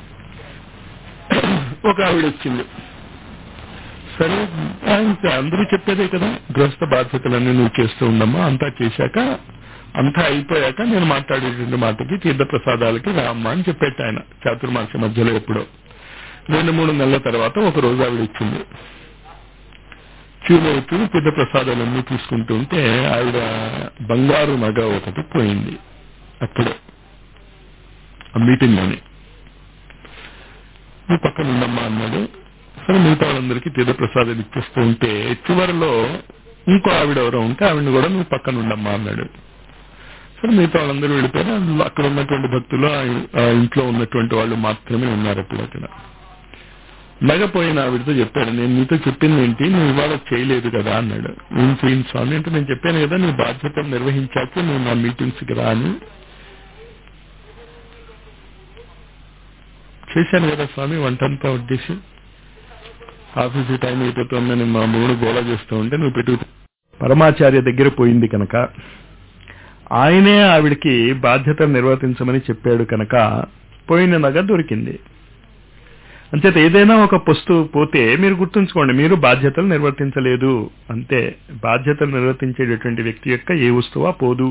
ఒక ఆవిడ వచ్చింది. సరే, అందరూ చెప్పేదే కదా, గృహస్థ బాధ్యతలన్నీ నువ్వు చేస్తూ ఉండమ్మా, అంతా చేశాక అంతా అయిపోయాక నేను మాట్లాడేటువంటి మాటకి తీర్థప్రసాదాలకి రామ్మ అని చెప్పేట ఆయన చాతుర్మాస మధ్యలో ఎప్పుడో 2-3 నెలల తర్వాత ఒక రోజు ఆవిడ ఇచ్చింది. క్యూలో వచ్చి తీర్థప్రసాదాలన్నీ తీసుకుంటూ ఉంటే ఆవిడ బంగారు నగ ఒకటి పోయింది అప్పుడే ఆ మీటింగ్లోని. నువ్వు పక్కన ఉండమ్మా అన్నాడు. సరే మిగతా వాళ్ళందరికీ తీర్థప్రసాదాలు ఇచ్చేస్తూ ఉంటే చివరిలో ఇంకో ఆవిడ ఎవరో ఉంటే ఆవిడని కూడా నువ్వు పక్కన ఉండమ్మా అన్నాడు. సరే మిగతా వాళ్ళందరూ వెళ్ళిపోయారు. అక్కడ ఉన్నటువంటి భక్తులు ఆ ఇంట్లో ఉన్నటువంటి వాళ్ళు మాత్రమే ఉన్నారు అప్పుడు అక్కడ. నగపోయిన ఆవిడతో చెప్పాడు, నేను నీతో చెప్పింది ఏంటి, నువ్వు ఇవాళ చేయలేదు కదా అన్నాడు. ఏం చేయింది స్వామి అంటే, నేను చెప్పాను కదా నీ బాధ్యతలు నిర్వహించాక నువ్వు నా మీటింగ్స్కి రా అని. చేశాను కదా స్వామి, వంటంతా వడ్డేసి ఆఫీసు టైం అయిపోతుందని మా మూడు గోళ చేస్తూ ఉంటే నువ్వు పెట్టు. పరమాచార్య దగ్గర పోయింది కనుక ఆయనే ఆవిడికి బాధ్యతలు నిర్వర్తించమని చెప్పాడు కనుక పోయిన నగ దొరికింది. అంచేత ఏదైనా ఒక వస్తువు పోతే మీరు గుర్తుంచుకోండి, మీరు బాధ్యతలు నిర్వర్తించలేదు అంతే. బాధ్యతలు నిర్వర్తించేటటువంటి వ్యక్తి యొక్క ఏ వస్తువా పోదు.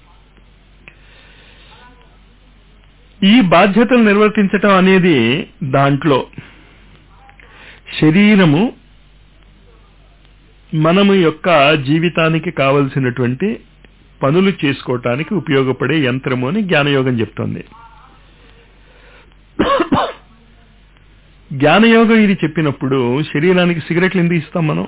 ఈ బాధ్యతలు నిర్వర్తించటం అనేది దాంట్లో శరీరము మనము యొక్క జీవితానికి కావలసినటువంటి పనులు చేసుకోవటానికి ఉపయోగపడే యంత్రము అని జ్ఞానయోగం చెప్తోంది. జ్ఞానయోగం ఇది చెప్పినప్పుడు శరీరానికి సిగరెట్లు ఎందుకు ఇస్తాం మనం,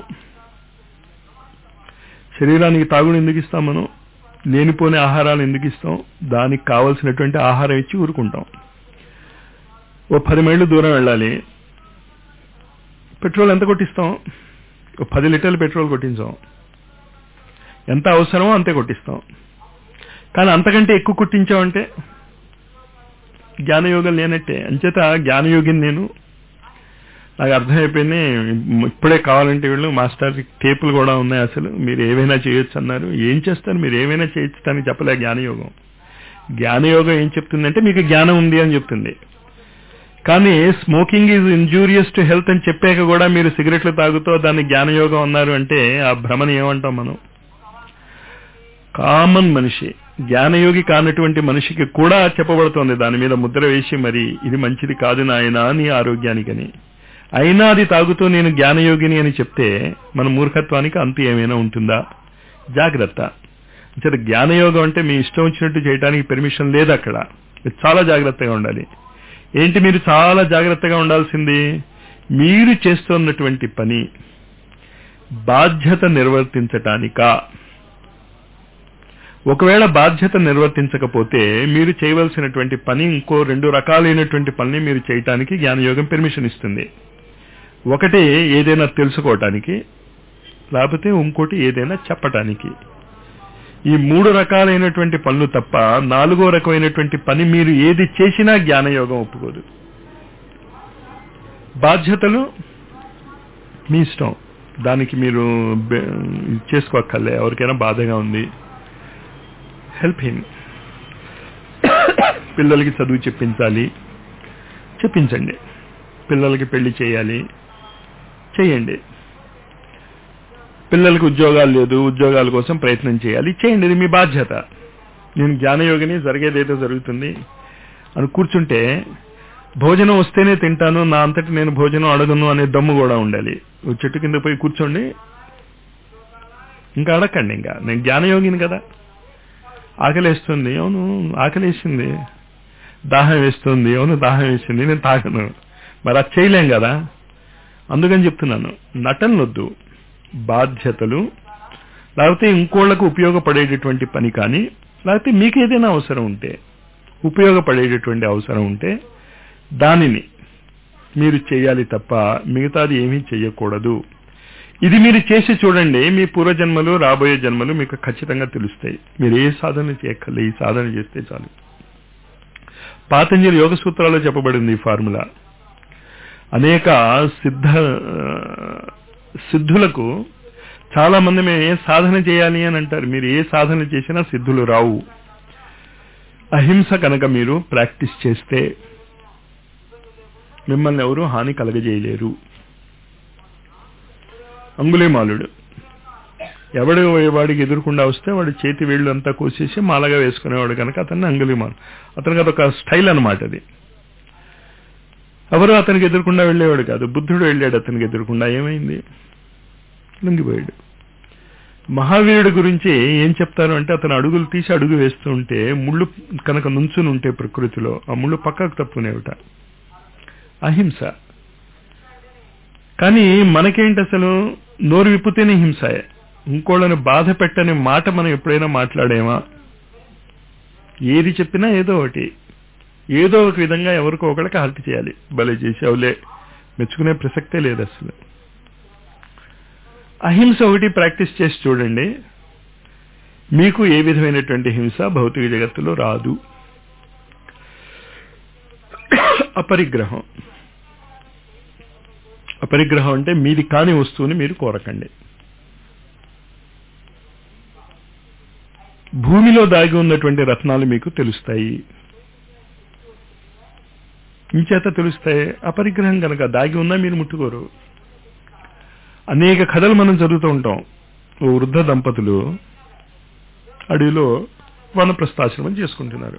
శరీరానికి తాగుడు ఎందుకు ఇస్తాం మనం, లేనిపోని ఆహారాలు ఎందుకు ఇస్తాం, దానికి కావలసినటువంటి ఆహారం ఇచ్చి ఊరుకుంటాం. ఓ 10 మైళ్ళు దూరం వెళ్ళాలి, పెట్రోల్ ఎంత కొట్టిస్తాం, 10 లీటర్లు పెట్రోల్ కొట్టించాం, ఎంత అవసరమో అంతే కొట్టిస్తాం. కానీ అంతకంటే ఎక్కువ కొట్టించామంటే జ్ఞానయోగం లేనట్టే. అంచేత జ్ఞానయోగిని నేను, నాకు అర్థమైపోయింది. ఇప్పుడే కావాలంటే వీళ్ళు మాస్టర్ టేపులు కూడా ఉన్నాయి, అసలు మీరు ఏవైనా చేయొచ్చు అన్నారు. ఏం చేస్తారు, మీరు ఏమైనా చేయొచ్చు అని చెప్పలే జ్ఞానయోగం. జ్ఞానయోగం ఏం చెప్తుందంటే మీకు జ్ఞానం ఉంది అని చెప్తుంది. కానీ smoking is injurious to health అని చెప్పాక కూడా మీరు సిగరెట్లు తాగుతూ దాన్ని జ్ఞానయోగం అన్నారు అంటే ఆ భ్రమని ఏమంటాం మనం. కామన్ మనిషి, జ్ఞానయోగి కానటువంటి మనిషికి కూడా చెప్పబడుతోంది దాని మీద ముద్ర వేసి, మరి ఇది మంచిది కాదు నాయనా నీ ఆరోగ్యానికని. అయినా అది తాగుతూ నేను జ్ఞానయోగిని అని చెప్తే మన మూర్ఖత్వానికి అంతు ఏమైనా ఉంటుందా? జాగ్రత్త. అంటే జ్ఞానయోగం అంటే మీ ఇష్టం వచ్చినట్టు చేయడానికి పెర్మిషన్ లేదు అక్కడ. చాలా జాగ్రత్తగా ఉండాలి. ఏంటి మీరు చాలా జాగ్రత్తగా ఉండాల్సింది, మీరు చేస్తున్నటువంటి పని బాధ్యత నిర్వర్తించటానికా? ఒకవేళ బాధ్యత నిర్వర్తించకపోతే మీరు చేయవలసినటువంటి పని ఇంకో 2 రకాలైనటువంటి పనిని మీరు చేయటానికి జ్ఞానయోగం పెర్మిషన్ ఇస్తుంది. ఒకటి ఏదైనా తెలుసుకోవటానికి, లేకపోతే ఇంకోటి ఏదైనా చెప్పటానికి. ఈ 3 రకాలైనటువంటి పనులు తప్ప 4వ రకమైనటువంటి పని మీరు ఏది చేసినా జ్ఞానయోగం ఒప్పుకోదు. బాధ్యతలు మీ ఇష్టం, దానికి మీరు చేసుకోక్కర్లే. ఎవరికైనా బాధగా ఉంది, హెల్ప్ హిమ్. పిల్లలకి చదువు చెప్పించాలి, చెప్పించండి. పిల్లలకి పెళ్లి చేయాలి, చేయండి. పిల్లలకి ఉద్యోగాలు లేదు, ఉద్యోగాల కోసం ప్రయత్నం చేయాలి, చేయండి. ఇది మీ బాధ్యత. నేను జ్ఞానయోగిని, జరిగేదేదో జరుగుతుంది అని కూర్చుంటే భోజనం వస్తేనే తింటాను, నా అంతటి నేను భోజనం అడగను అనే దమ్ము కూడా ఉండాలి. చెట్టు కింద పోయి కూర్చోండి, ఇంకా అడగండి. ఇంకా నేను జ్ఞానయోగిని కదా. ఆకలేస్తుంది, అవును ఆకలేసింది. దాహం వేస్తుంది, అవును దాహం వేసింది, నేను తాగను. మరి అది చేయలేం కదా. అందుకని చెప్తున్నాను, నటనొద్దు. బాధ్యతలు, లేకపోతే ఇంకోళ్లకు ఉపయోగపడేటటువంటి పని కానీ, లేకపోతే మీకు ఏదైనా అవసరం ఉంటే, ఉపయోగపడేటటువంటి అవసరం ఉంటే దానిని మీరు చేయాలి తప్ప మిగతాది ఏమీ చెయ్యకూడదు. ఇది మీరు చేసి చూడండి, మీ పూర్వజన్మలు రాబోయే జన్మలు మీకు ఖచ్చితంగా తెలుస్తాయి. మీరు ఏ సాధన చేయక్కర్లే, ఈ సాధన చేస్తే చాలు. పాతంజలి యోగ సూత్రాల్లో చెప్పబడింది ఈ ఫార్ములా. అనేక సిద్ధులకు చాలా మంది మేము ఏ సాధన చేయాలి అని అంటారు. మీరు ఏ సాధన చేసినా సిద్ధులు రావు. అహింస కనుక మీరు ప్రాక్టీస్ చేస్తే మిమ్మల్ని ఎవరు హాని కలగజేయలేరు. అంగుళీమాలుడు ఎవడు వాడికి ఎదురుకుండా వస్తే వాడి చేతి వేళ్ళు అంతా కోసేసి మాలగా వేసుకునేవాడు కనుక అతన్ని అంగుళిమాలు. అతనికి అదొక స్టైల్ అనమాట. అది ఎవరు అతనికి ఎదురుకుండా వెళ్ళేవాడు కాదు. బుద్ధుడు వెళ్ళాడు అతనికి ఎదురుకుండా, ఏమైంది? లొంగిపోయాడు. మహావీరుడి గురించి ఏం చెప్తారు అంటే, అతను అడుగులు తీసి అడుగు వేస్తూ ఉంటే ముళ్ళు కనుక నుంచుని ఉంటే ప్రకృతిలో ఆ ముళ్ళు పక్కకు తప్పునేవిట. అహింస. కానీ మనకేంటి, అసలు నోరు విప్పితేనే హింసయే. ఇంకోళ్ళని బాధ పెట్టని మాట మనం ఎప్పుడైనా మాట్లాడేమా? ఏది చెప్పినా ఏదో ఒకటి, ఏదో ఒక విధంగా ఎవరికో ఒకరికి హర్ట్ చేయాలి. భలే చేసావులే, మెచ్చుకునే ప్రసక్తే లేదు అసలు. అహింస ఒకటి ప్రాక్టీస్ చేసి చూడండి, మీకు ఏ విధమైనటువంటి హింస భౌతిక జగత్తులో రాదు. అపరిగ్రహం. అపరిగ్రహం అంటే మీది కాని వస్తువుని మీరు కోరకండి. భూమిలో దాగి ఉన్నటువంటి రత్నాలు మీకు తెలుస్తాయి. ఇంచేత తెలుస్తాయి, అపరిగ్రహం కనుక దాగి ఉన్నా మీరు ముట్టుకోరు. అనేక కథలు మనం చదువుతూ ఉంటాం. ఓ వృద్ధ దంపతులు అడవిలో వనప్రస్థాశ్రమం చేసుకుంటున్నారు.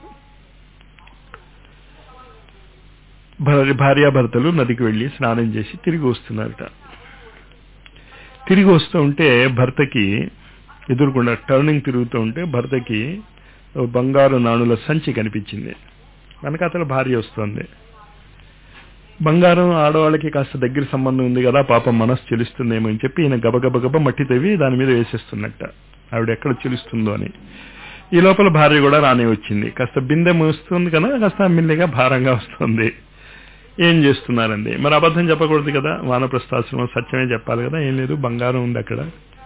భార్యాభర్తలు నదికి వెళ్లి స్నానం చేసి తిరిగి వస్తున్నారట. తిరిగి వస్తూ ఉంటే భర్తకి ఎదురుకుండా టర్నింగ్ తిరుగుతూ ఉంటే భర్తకి బంగారు నాణుల సంచి కనిపించింది. వెనకాతల భార్య వస్తుంది. బంగారం ఆడవాళ్ళకి కాస్త దగ్గర సంబంధం ఉంది కదా, పాపం మనసు చెలుస్తుందేమో అని చెప్పి ఈయన గబగబగబ మట్టి తవ్వి దాని మీద వేసేస్తున్నట్ట, ఆవిడ ఎక్కడ చెలుస్తుందో అని. ఈ లోపల భార్య కూడా రానే వచ్చింది. కాస్త బిందె మోస్తుంది కదా, కాస్త మిల్లిగా భారంగా వస్తుంది. ఏం చేస్తున్నారండి? మరి అబద్ధం చెప్పకూడదు కదా, వానప్రస్థాశ్రమం సత్యమే చెప్పాలి కదా. ఏం లేదు, బంగారం ఉంది అక్కడ,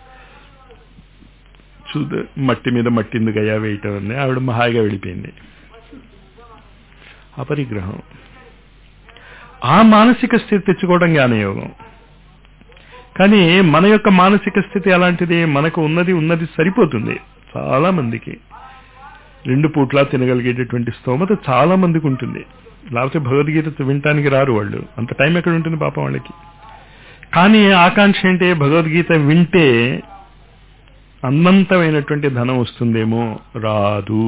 చూడు మట్టి మీద మట్టి ఎందుకు అయ్యా వేయటం ఉంది. ఆవిడ హాయిగా వెళ్ళిపోయింది. అపరిగ్రహం. ఆ మానసిక స్థితి తెచ్చుకోవడం జ్ఞానయోగం. కానీ మన యొక్క మానసిక స్థితి అలాంటిది, మనకు ఉన్నది సరిపోతుంది. చాలా మందికి 2 పూట్లా తినగలిగేటటువంటి స్తోమత చాలా మందికి ఉంటుంది. లేకపోతే భగవద్గీత వినటానికి రారు వాళ్ళు, అంత టైం ఎక్కడ ఉంటుంది పాపం వాళ్ళకి. కానీ ఆకాంక్ష ఏంటి, భగవద్గీత వింటే అనంతమైనటువంటి ధనం వస్తుందేమో. రాదు.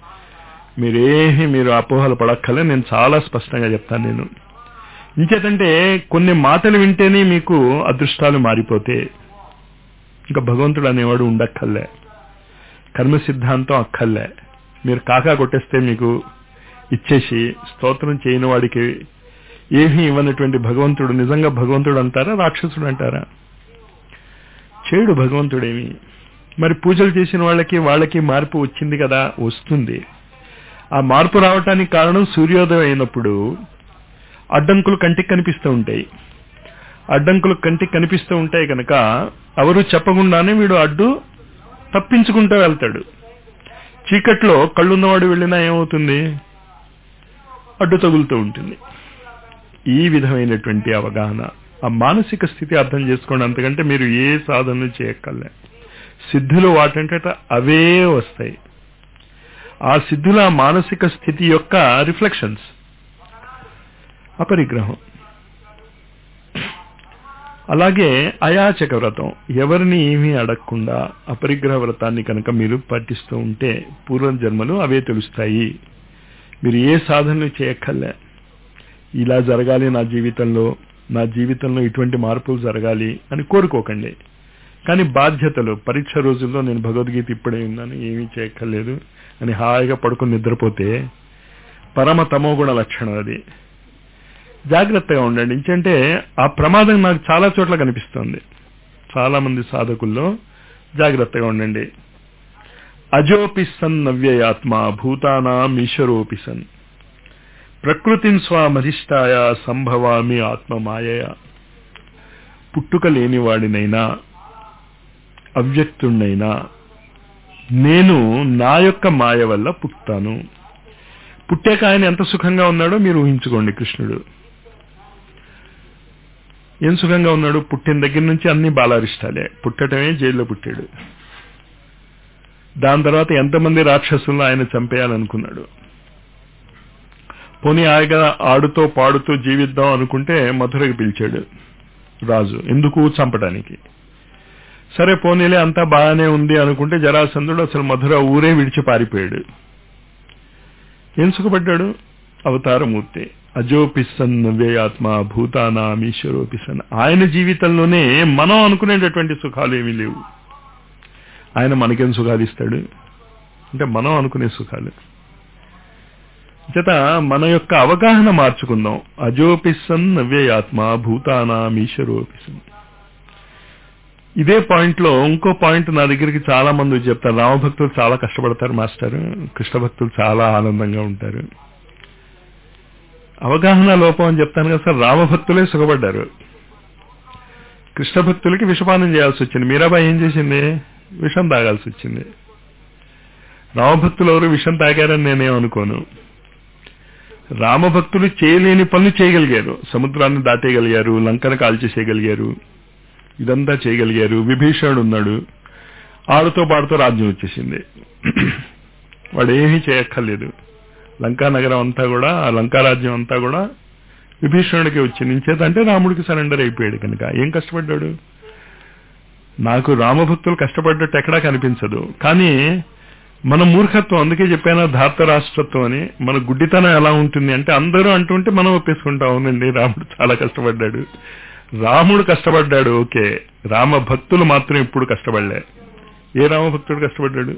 మీరు అపోహలు పడక్కలే, నేను చాలా స్పష్టంగా చెప్తాను. నేను ఇంకేతంటే కొన్ని మాటలు వింటేనే మీకు అదృష్టాలు మారిపోతే ఇంకా భగవంతుడు అనేవాడు ఉండక్కర్లే, కర్మ సిద్ధాంతం అక్కర్లే. మీరు కాకా కొట్టేస్తే మీకు ఇచ్చేసి స్తోత్రం చేయని వాడికి ఏమీ ఇవ్వనటువంటి భగవంతుడు నిజంగా భగవంతుడు అంటారా, రాక్షసుడు అంటారా? చేడు భగవంతుడేమి. మరి పూజలు చేసిన వాళ్ళకి మార్పు వచ్చింది కదా, వస్తుంది. ఆ మార్పు రావటానికి కారణం సూర్యోదయం అయినప్పుడు అడ్డంకులు కంటికి కనిపిస్తూ ఉంటాయి. అడ్డంకులు కంటికి కనిపిస్తూ ఉంటాయి కనుక ఎవరు చెప్పకుండానే వీడు అడ్డు తప్పించుకుంటూ వెళ్తాడు. చీకట్లో కళ్ళున్నవాడు వెళ్ళినా ఏమవుతుంది, అడ్డు తగులుతూ ఉంటుంది. ఈ విధమైనటువంటి అవగాహన, ఆ మానసిక స్థితి అర్థం చేసుకోండి. అంతకంటే మీరు ఏ సాధనలు చేయక్కర్లే. సిద్ధులు వాటంటే అవే వస్తాయి. ఆ సిద్ధుల మానసిక స్థితి యొక్క రిఫ్లెక్షన్స్. అపరిగ్రహం. అలాగే అయాచక వ్రతం, ఎవరిని ఏమీ అడగకుండా అపరిగ్రహ వ్రతాన్ని కనుక మీరు పాటిస్తూ ఉంటే పూర్వజన్మలు అవే తెలుస్తాయి. మీరు ఏ సాధనలు చేయక్కర్లే. ఇలా జరగాలి నా జీవితంలో ఇటువంటి మార్పులు జరగాలి అని కోరుకోకండి. కానీ బాధ్యతలు, పరీక్ష రోజుల్లో నేను భగవద్గీత ఇప్పుడే ఉన్నాను, ఏమీ చేయక్కర్లేదు అని హాయిగా పడుకొని నిద్రపోతే పరమ తమోగుణ లక్షణం అది. జాగ్రత్తగా ఉండండి. ఎందుకంటే ఆ ప్రమాదం నాకు చాలా చోట్ల కనిపిస్తుంది. చాలా మంది సాధకుల్లో జాగ్రత్తగా ఉండండి. అజోపిసన్ నవ్యయాత్మ భూతానాం ఈశ్వరోపిసన్ ప్రకృతిన్ స్వామధిష్టాయ సంభవామి ఆత్మమాయయ. పుట్టుక లేనివాడినైనా అవ్యక్తుణ్ణైనా నేను నా యొక్క మాయ వల్ల పుట్టాను. పుట్టాక ఆయన ఎంత సుఖంగా ఉన్నాడో మీరు ఊహించుకోండి. కృష్ణుడు ఏం సుఖంగా ఉన్నాడు? పుట్టిన దగ్గర నుంచి అన్ని బాలారిష్టాలే. పుట్టటమే జైల్లో పుట్టాడు. దాని తర్వాత ఎంతమంది రాక్షసులను ఆయన చంపేయాలనుకున్నాడు. పోనీ ఆయన ఆడుతూ పాడుతూ జీవిద్దాం అనుకుంటే మధురకి పిలిచాడు రాజు. ఎందుకు? చంపడానికి. సరే పోనీలే అంతా బాగానే ఉంది అనుకుంటే జరాసంధుడు అసలు మధుర ఊరే విడిచి పారిపోయాడు. ఏం సుఖపడ్డాడు? అవతారమూర్తి. అజోపిసన్ నవ్యయాత్మ భూతానాం ఈశ్వరోపిసన్. ఆయన జీవితంలోనే మనం అనుకునేటటువంటి సుఖాలు ఏమీ లేవు. ఆయన మనకేం సుఖాలు ఇస్తాడు అంటే మనం అనుకునే సుఖాలు. చేత మన యొక్క అవగాహన మార్చుకుందాం. అజోపిసన్ నవ్యయాత్మ భూతానాం ఈశ్వరోపిసన్. ఇదే పాయింట్ లో ఇంకో పాయింట్ నా దగ్గరికి చాలా మంది చెప్తారు. రామభక్తులు చాలా కష్టపడతారు మాస్టర్, కృష్ణ భక్తులు చాలా ఆనందంగా ఉంటారు. అవగాహన లోపం అని చెప్తాను కదా సార్. రామభక్తులే సుఖపడ్డారు, కృష్ణ భక్తులకి విషపానం చేయాల్సి వచ్చింది. మీరాబాయి ఏం చేసింది? విషం తాగాల్సి వచ్చింది. రామభక్తులు ఎవరు విషం తాగారని నేనేం అనుకోను. రామభక్తులు చేయలేని పనులు చేయగలిగారు. సముద్రాన్ని దాటేయగలిగారు, లంకను కాల్చేసేయగలిగారు, ఇదంతా చేయగలిగారు. విభీషణుడు ఉన్నాడు, ఆడుతో పాడుతో రాజ్యం వచ్చేసింది. వాడు ఏమీ చేయక్కర్లేదు. లంకా నగరం అంతా కూడా, ఆ లంకా రాజ్యం అంతా కూడా విభీషణుడికి వచ్చింది. ఇంచేత అంటే రాముడికి సరెండర్ అయిపోయాడు కనుక. ఏం కష్టపడ్డాడు? నాకు రామభక్తులు కష్టపడ్డట్టు ఎక్కడా కనిపించదు. కానీ మన మూర్ఖత్వం, అందుకే చెప్పాను ధార్త రాష్ట్రత్వం అని. మన గుడ్డితనం ఎలా ఉంటుంది అంటే అందరూ అంటుంటే మనం ఒప్పేసుకుంటాం. అవునండి రాముడు చాలా కష్టపడ్డాడు, రాముడు కష్టపడ్డాడు, ఓకే. రామభక్తులు మాత్రం ఇప్పుడు కష్టపడలే. ఏ రామభక్తుడు కష్టపడ్డాడు?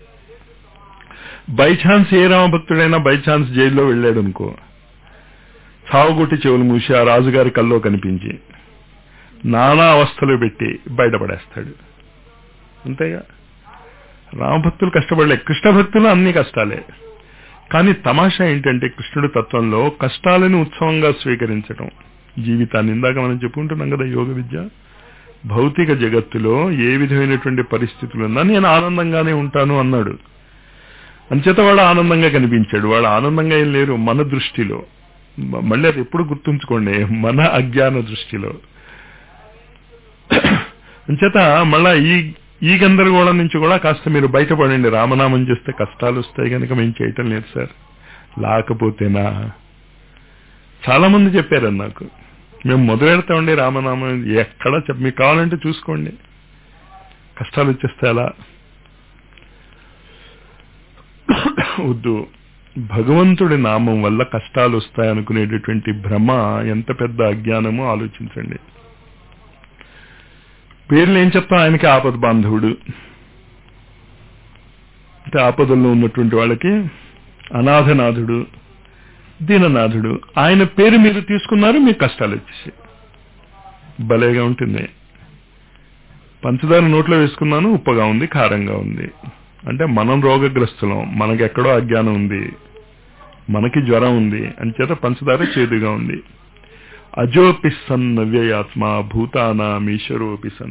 బై ఛాన్స్ ఏ రామభక్తుడైనా బై ఛాన్స్ జైల్లో వెళ్ళాడు అనుకో, సావుగుట్టి చెవులు మూసి ఆ రాజుగారి కల్లో కనిపించి నానా అవస్థలు పెట్టి బయటపడేస్తాడు. అంతేగా. రామభక్తులు కష్టపడలే, కృష్ణ భక్తులు అన్ని కష్టాలే. కానీ తమాషా ఏంటంటే కృష్ణుడి తత్వంలో కష్టాలను ఉత్సవంగా స్వీకరించడం జీవితాన్ని. ఇందాక మనం చెప్పుకుంటున్నాం కదా యోగ విద్య. భౌతిక జగత్తులో ఏ విధమైనటువంటి పరిస్థితులున్నా నేను ఆనందంగానే ఉంటాను అన్నాడు. అంచేత వాడు ఆనందంగా కనిపించాడు. వాడు ఆనందంగా ఏం లేరు మన దృష్టిలో. మళ్ళీ అది ఎప్పుడు గుర్తుంచుకోండి, మన అజ్ఞాన దృష్టిలో. అంచేత మళ్ళా ఈ గందరగోళం నుంచి కూడా కాస్త మీరు బయటపడండి. రామనామం చేస్తే కష్టాలు వస్తాయి కనుక మేము చేయటం లేదు సార్, లేకపోతేనా. చాలా మంది చెప్పారని నాకు. మేము మొదలెడతామండి రామనామం, ఎక్కడ మీకు కావాలంటే చూసుకోండి, కష్టాలు వచ్చేస్తే అలా వద్దు. భగవంతుడి నామం వల్ల కష్టాలు వస్తాయనుకునేటటువంటి భ్రమ ఎంత పెద్ద అజ్ఞానమో ఆలోచించండి. పేర్లు ఏం చెప్తాం? ఆయనకి ఆపద బాంధవుడు అంటే ఆపదల్లో ఉన్నటువంటి వాళ్ళకి అనాథనాథుడు, దీననాథుడు. ఆయన పేరు మీరు తీసుకున్నారు, మీకు కష్టాలు వచ్చేసి భలేగా ఉంటుంది. పంచదార నోట్లో వేసుకున్నాను, ఉప్పగా ఉంది, కారంగా ఉంది అంటే మనం రోగగ్రస్తులం, మనకెక్కడో అజ్ఞానం ఉంది, మనకి జ్వరం ఉంది, అంచేత పంచదార చేదుగా ఉంది. అజోపిసన్ నవ్యయాత్మ భూతానాం ఈశ్వరోపిసన్.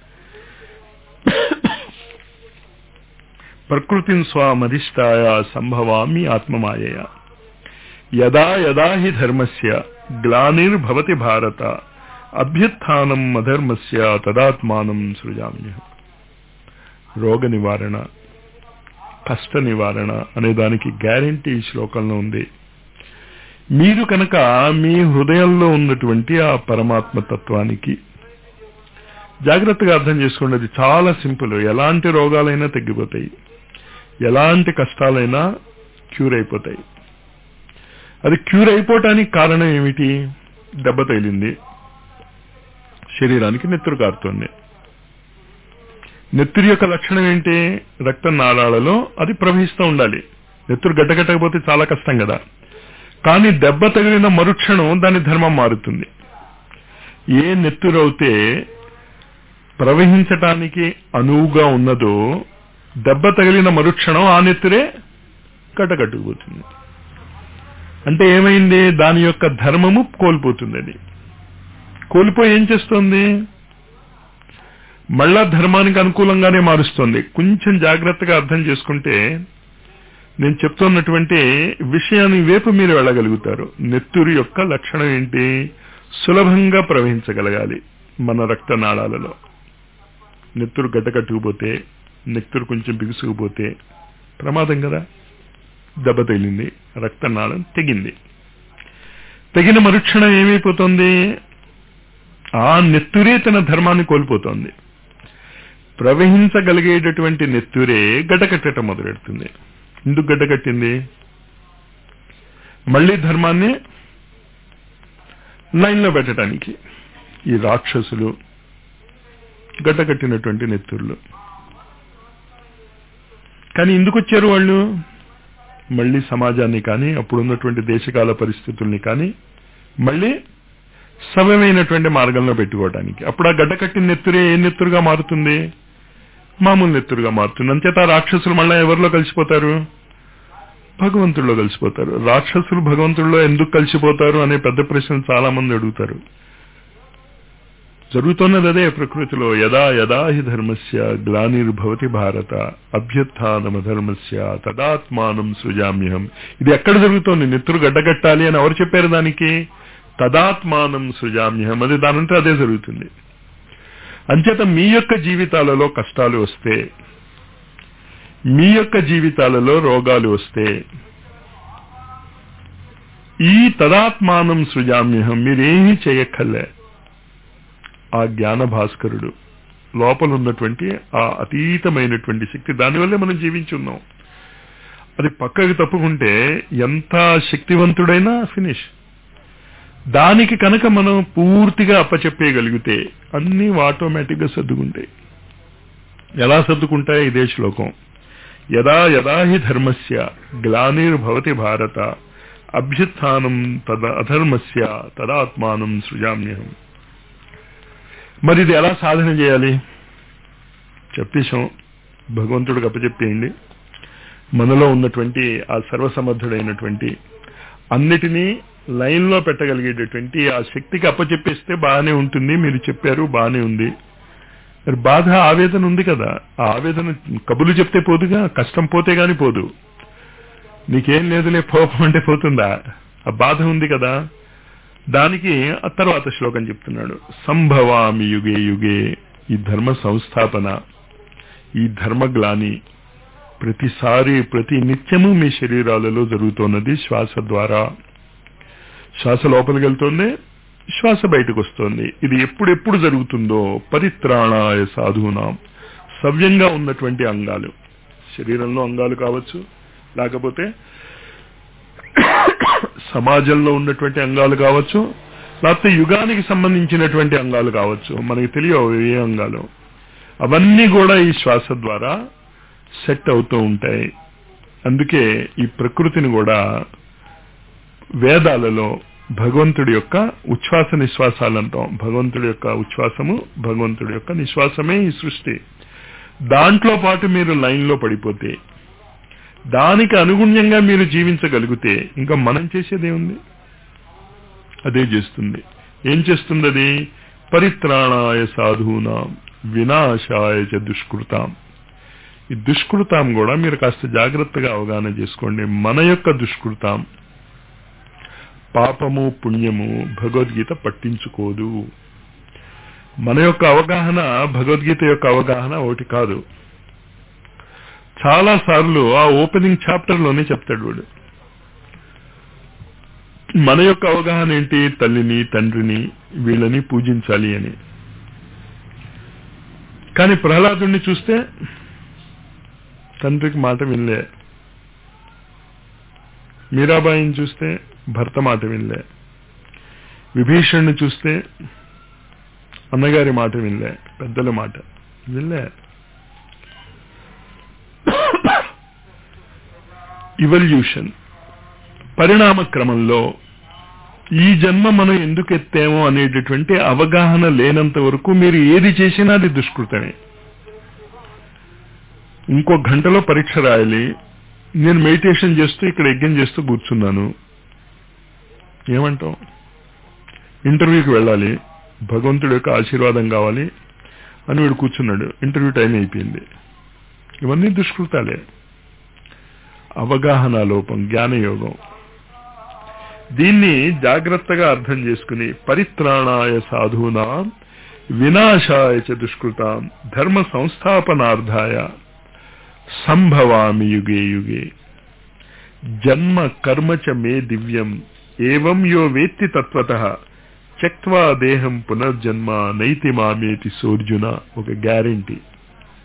ప్రకృతిం స్వామధిష్టాయ సంభవామి ఆత్మమాయయా. యదా యదా హి ధర్మస్య గ్లానిర్భవతి భారత అభ్యుత్థానం అధర్మస్య తదాత్మానం సృజామ్యహం. రోగ నివారణ, కష్ట నివారణ అనే దానికి గ్యారెంటీ ఈ శ్లోకంలో ఉంది. మీరు కనుక మీ హృదయంలో ఉన్నటువంటి ఆ పరమాత్మ తత్వానికి జాగ్రత్తగా అర్థం చేసుకోండి. అది చాలా సింపుల్. ఎలాంటి రోగాలైనా తగ్గిపోతాయి, ఎలాంటి కష్టాలైనా క్యూర్ అయిపోతాయి. అది క్యూర్ అయిపోవటానికి కారణం ఏమిటి? దెబ్బ తగిలింది, శరీరానికి నెత్తురు కారుతోంది. నెత్తురు యొక్క లక్షణం ఏంటి? రక్త నాళాలలో అది ప్రవహిస్తూ ఉండాలి. నెత్తురు గడ్డగట్టకపోతే చాలా కష్టం కదా. కానీ దెబ్బ తగిలిన మరుక్షణం దాని ధర్మం మారుతుంది. ఏ నెత్తురైతే ప్రవహించటానికి అనువుగా ఉన్నదో దెబ్బ తగిలిన మరుక్షణం ఆ నెత్తురే గడ్డగట్టుకుపోతుంది. అంటే ఏమైంది? దాని యొక్క ధర్మము కోల్పోతుంది. అది కోల్పోయి ఏం చేస్తుంది? మళ్ళా ధర్మానికి అనుకూలంగానే మారుస్తుంది. కొంచెం జాగ్రత్తగా అర్థం చేసుకుంటే నేను చెప్తున్నటువంటి విషయాన్ని వైపు మీరు వెళ్ళగలుగుతారు. నెత్తురు యొక్క లక్షణం ఏంటి? సులభంగా ప్రవహించగలగాలి మన రక్తనాళాలలో. నెత్తురు గడ్డకట్టుకుపోతే, నెత్తురు కొంచెం బిగుసుకుపోతే ప్రమాదం కదా. దెబ్బ తగిలింది, రక్తనాళం తెగింది. తెగిన మరుక్షణం ఏమైపోతుంది? ఆ నెత్తురే తన ధర్మాన్ని కోల్పోతోంది. ప్రవహించగలిగేటటువంటి నెత్తురే గడ్డకట్టడం మొదలెడుతుంది. ఎందుకు గడ్డకట్టింది? మళ్ళీ ధర్మాన్ని లైన్లో పెట్టడానికి. ఈ రాక్షసులు గడ్డకట్టినటువంటి నెత్తుర్లు. కానీ ఎందుకు వచ్చారు వాళ్ళు? మళ్ళీ సమాజాన్ని కానీ అప్పుడున్నటువంటి దేశకాల పరిస్థితుల్ని కానీ మళ్ళీ సవ్యమైనటువంటి మార్గంలో పెట్టుకోవడానికి. అప్పుడు ఆ గడ్డకట్టిన నెత్తురే ఏ నెత్తురుగా మారుతుంది? మామూలు నెత్తురుగా మారుతుంది. అంచేత రాక్షసులు మళ్ళీ ఎవరిలో కలిసిపోతారు? భగవంతుడిలో కలిసిపోతారు. రాక్షసులు భగవంతుడిలో ఎందుకు కలిసిపోతారు అనే పెద్ద ప్రశ్న చాలా మంది అడుగుతారు. జరుగుతున్నది అదే ప్రకృతిలో. యదా యదా హి ధర్మస్య గ్లానిర్భవతి భారత అభ్యుత్థానమధర్మస్య తదాత్మానం సృజామ్యహం. ఇది ఎక్కడ జరుగుతోంది? నెత్తురు గడ్డగట్టాలి అని ఎవరు చెప్పారు దానికి? తదాత్మానం సృజామ్యహం. అది దానంటే అదే జరుగుతుంది. అంచేత మీ యొక్క జీవితాలలో కష్టాలు వస్తే, మీ యొక్క జీవితాలలో రోగాలు వస్తే, ఈ తదాత్మానం సృజామ్యహం మీరేమీ చేయక్కర్లే. ఆ జ్ఞాన భాస్కరుడు లోపల ఉన్నటువంటి ఆ అతీతమైనటువంటి శక్తి, దానివల్లే మనం జీవించున్నాం. అది పక్కకి తప్పుకుంటే ఎంత శక్తివంతుడైనా ఫినిష్. దానికి కనుక మనం పూర్తిగా అప్పచెప్పేయగలిగితే అన్నీ ఆటోమేటిక్గా సర్దుకుంటాయి. ఎలా సర్దుకుంటాయి? ఇదే శ్లోకం. యదా యదా హి ధర్మస్య గ్లానిర్భవతి భారత అభ్యుత్థానం అధర్మస్య తదాత్మానం సృజామ్యహం. మరి ఇది ఎలా సాధన చేయాలి? చెప్పేశాం. భగవంతుడికి అప్పచెప్పేయండి. మనలో ఉన్నటువంటి ఆ సర్వసమర్థుడైనటువంటి అన్నిటినీ లైన్లో పెట్టగలిగేటటువంటి ఆ శక్తికి అప్పచెప్పేస్తే బాగానే ఉంటుంది. మీరు చెప్పారు, బాగానే ఉంది. మరి బాధ, ఆవేదన ఉంది కదా, ఆ ఆవేదన కబులు చెప్తే పోదుగా, కష్టం పోతే గాని పోదు. నీకేం లేదులే కోపం అంటే పోతుందా? ఆ బాధ ఉంది కదా. దానికి ఆ తర్వాత శ్లోకం చెప్తున్నాడు. సంభవామి యుగే యుగే. ఈ ధర్మ సంస్థాపన, ఈ ధర్మగ్లాని ప్రతిసారి ప్రతి నిత్యము మీ శరీరాలలో జరుగుతున్నది శ్వాస ద్వారా. శ్వాస లోపలికి వెళ్తోంది, శ్వాస బయటకు వస్తోంది. ఇది ఎప్పుడెప్పుడు జరుగుతుందో పరిత్రాణాయ సాధూనాం. సవ్యంగా ఉన్నటువంటి అంగాలు, శరీరంలో అంగాలు కావచ్చు, లేకపోతే సమాజంలో ఉన్నటువంటి అంగాలు కావచ్చు, లేకపోతే యుగానికి సంబంధించినటువంటి అంగాలు కావచ్చు. మనకి తెలియవు ఏ అంగాలు. అవన్నీ కూడా ఈ శ్వాస ద్వారా సెట్ అవుతూ ఉంటాయి. అందుకే ఈ ప్రకృతిని కూడా వేదాలలో భగవంతుడి యొక్క ఉచ్ఛ్వాస నిశ్వాసాలు అంటాం. భగవంతుడి యొక్క ఉచ్ఛ్వాసము, భగవంతుడి యొక్క నిశ్వాసమే ఈ సృష్టి. దాంట్లో పాటు మీరు లైన్లో పడిపోతే, దానికి అనుగుణ్యంగా మీరు జీవించగలిగితే ఇంకా మనం చేసేదేముంది? అదే చేస్తుంది. ఏం చేస్తుంది అది? పరిత్రాణాయ సాధూనాం వినాశాయ చ దుష్కృతాం. ఈ దుష్కృతాం కూడా మీరు కాస్త జాగ్రత్తగా అవగాహన చేసుకోండి. మన యొక్క దుష్కృతాం, పాపము పుణ్యము భగవద్గీత పట్టించుకోదు. మన యొక్క అవగాహన, భగవద్గీత యొక్క అవగాహన ఒకటి కాదు. చాలా సార్లు ఆ ఓపెనింగ్ చాప్టర్ లోనే చెప్తాడు వాడు. మన యొక్క అవగాహన ఏంటి? తల్లిని, తండ్రిని, వీళ్ళని పూజించాలి అని. కానీ ప్రహ్లాదుని చూస్తే తండ్రికి మాట వినలే. మీరాబాయిని చూస్తే భర్త మాట వినలే. విభీషణ్ని చూస్తే అన్నగారి మాట వినలే, పెద్దల మాట వినలే. ఇవల్యూషన్, పరిణామ క్రమంలో ఈ జన్మ మనం ఎందుకు ఎత్తామో అనేటటువంటి అవగాహన లేనంత వరకు మీరు ఏది చేసినా అది దుష్కృతమే. ఇంకో గంటలో పరీక్ష రాయాలి. నేను మెడిటేషన్ చేస్తూ ఇక్కడ యజ్ఞం చేస్తూ కూర్చున్నాను, ఏమంటాం? ఇంటర్వ్యూకి వెళ్ళాలి, భగవంతుడి యొక్క ఆశీర్వాదం కావాలి అని వీడు కూర్చున్నాడు. ఇంటర్వ్యూ టైం అయిపోయింది. ఇవన్నీ దుష్కృతాలే. అవగాహన లోపం, జ్ఞానయోగం. దీన్ని జాగ్రత్తగా అర్థం చేసుకుని పరిత్రాణాయ సాధూనాం వినాశాయ చ దుష్కృతాం ధర్మ సంస్థాపనార్థాయ సంభవామి యుగే యుగే జన్మ కర్మ చ మే దివ్యం ఏవం యో వేత్తి తత్వతః త్యక్త్వా దేహం పునర్జన్మ నైతి మామేతి సోర్జున. ఒక గ్యారెంటీ.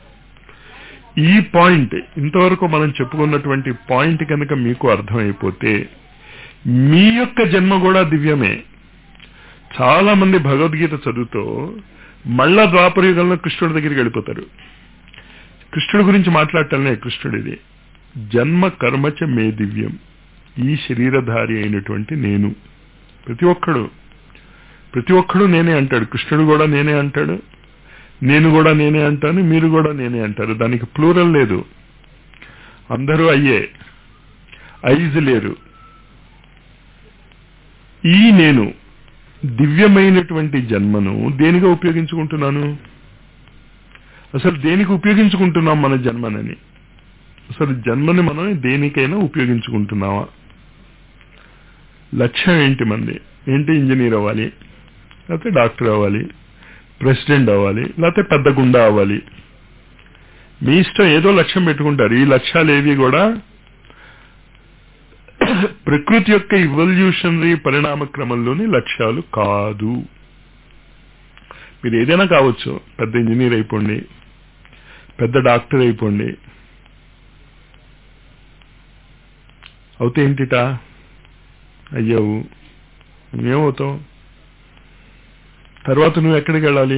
ఈ పాయింట్ ఇంతవరకు మనం చెప్పుకున్నటువంటి పాయింట్ కనుక మీకు అర్థమైపోతే మీ యొక్క జన్మ కూడా దివ్యమే. చాలా మంది భగవద్గీత చదువుతో మళ్ళా ద్వాపర యుగంలో కృష్ణుడి దగ్గరికి వెళ్ళిపోతారు. కృష్ణుడి గురించి మాట్లాడటంలే కృష్ణుడిది. జన్మ కర్మచ మే దివ్యం. ఈ శరీరధారి అయినటువంటి నేను, ప్రతి ఒక్కడు నేనే అంటాడు. కృష్ణుడు కూడా నేనే అంటాడు, నేను కూడా నేనే అంటాను, మీరు కూడా నేనే అంటారు. దానికి ప్లూరల్ లేదు. అందరూ అయ్యే, ఐజ్ లేరు. ఈ నేను దివ్యమైనటువంటి జన్మను దేనిగా ఉపయోగించుకుంటున్నాను? అసలు దేనికి ఉపయోగించుకుంటున్నాం మన జన్మనని? అసలు జన్మని మనం దేనికైనా ఉపయోగించుకుంటున్నావా? లక్ష్యం ఏంటి మంది? ఏంటి? ఇంజనీర్ అవ్వాలి, లేకపోతే డాక్టర్ అవ్వాలి, ప్రెసిడెంట్ అవ్వాలి, లేకపోతే పెద్ద గుండా అవ్వాలి. మీ ఇష్టం, ఏదో లక్ష్యం పెట్టుకుంటారు. ఈ లక్ష్యాలు ఏవి కూడా ప్రకృతి యొక్క ఇవల్యూషనరీ పరిణామ క్రమంలోని లక్ష్యాలు కాదు. మీరు ఏదైనా కావచ్చు, పెద్ద ఇంజనీర్ అయిపోండి, పెద్ద డాక్టర్ అయిపోండి. అవుతే ఏంటిటా? అయ్యావు, నువ్వేమవుతావు? తర్వాత నువ్వు ఎక్కడికి వెళ్ళాలి?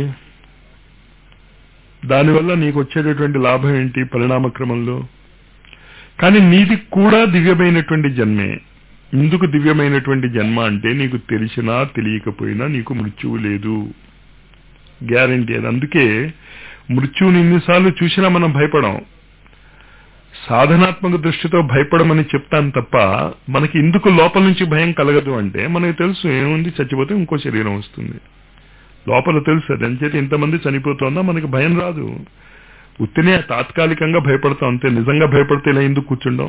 దానివల్ల నీకు వచ్చేటటువంటి లాభం ఏంటి పరిణామ క్రమంలో? కానీ నీది కూడా దివ్యమైనటువంటి జన్మే. ఎందుకు దివ్యమైనటువంటి జన్మ అంటే నీకు తెలిసినా తెలియకపోయినా నీకు మృత్యువు లేదు, గ్యారంటీ అది. అందుకే మృత్యువుని ఎన్నిసార్లు చూసినా మనం భయపడం. సాధనాత్మక దృష్టితో భయపడమని చెప్తాను తప్ప మనకి ఎందుకు లోపల నుంచి భయం కలగదు అంటే మనకు తెలుసు ఏముంది, చచ్చిపోతే ఇంకో శరీరం వస్తుంది. లోపల తెలుసు అది. అంచేత ఇంతమంది చనిపోతున్నా మనకి భయం రాదు. ఉత్తినే తాత్కాలికంగా భయపడతాం అంతే. నిజంగా భయపడితే ఇలా ఎందుకు కూర్చుండం?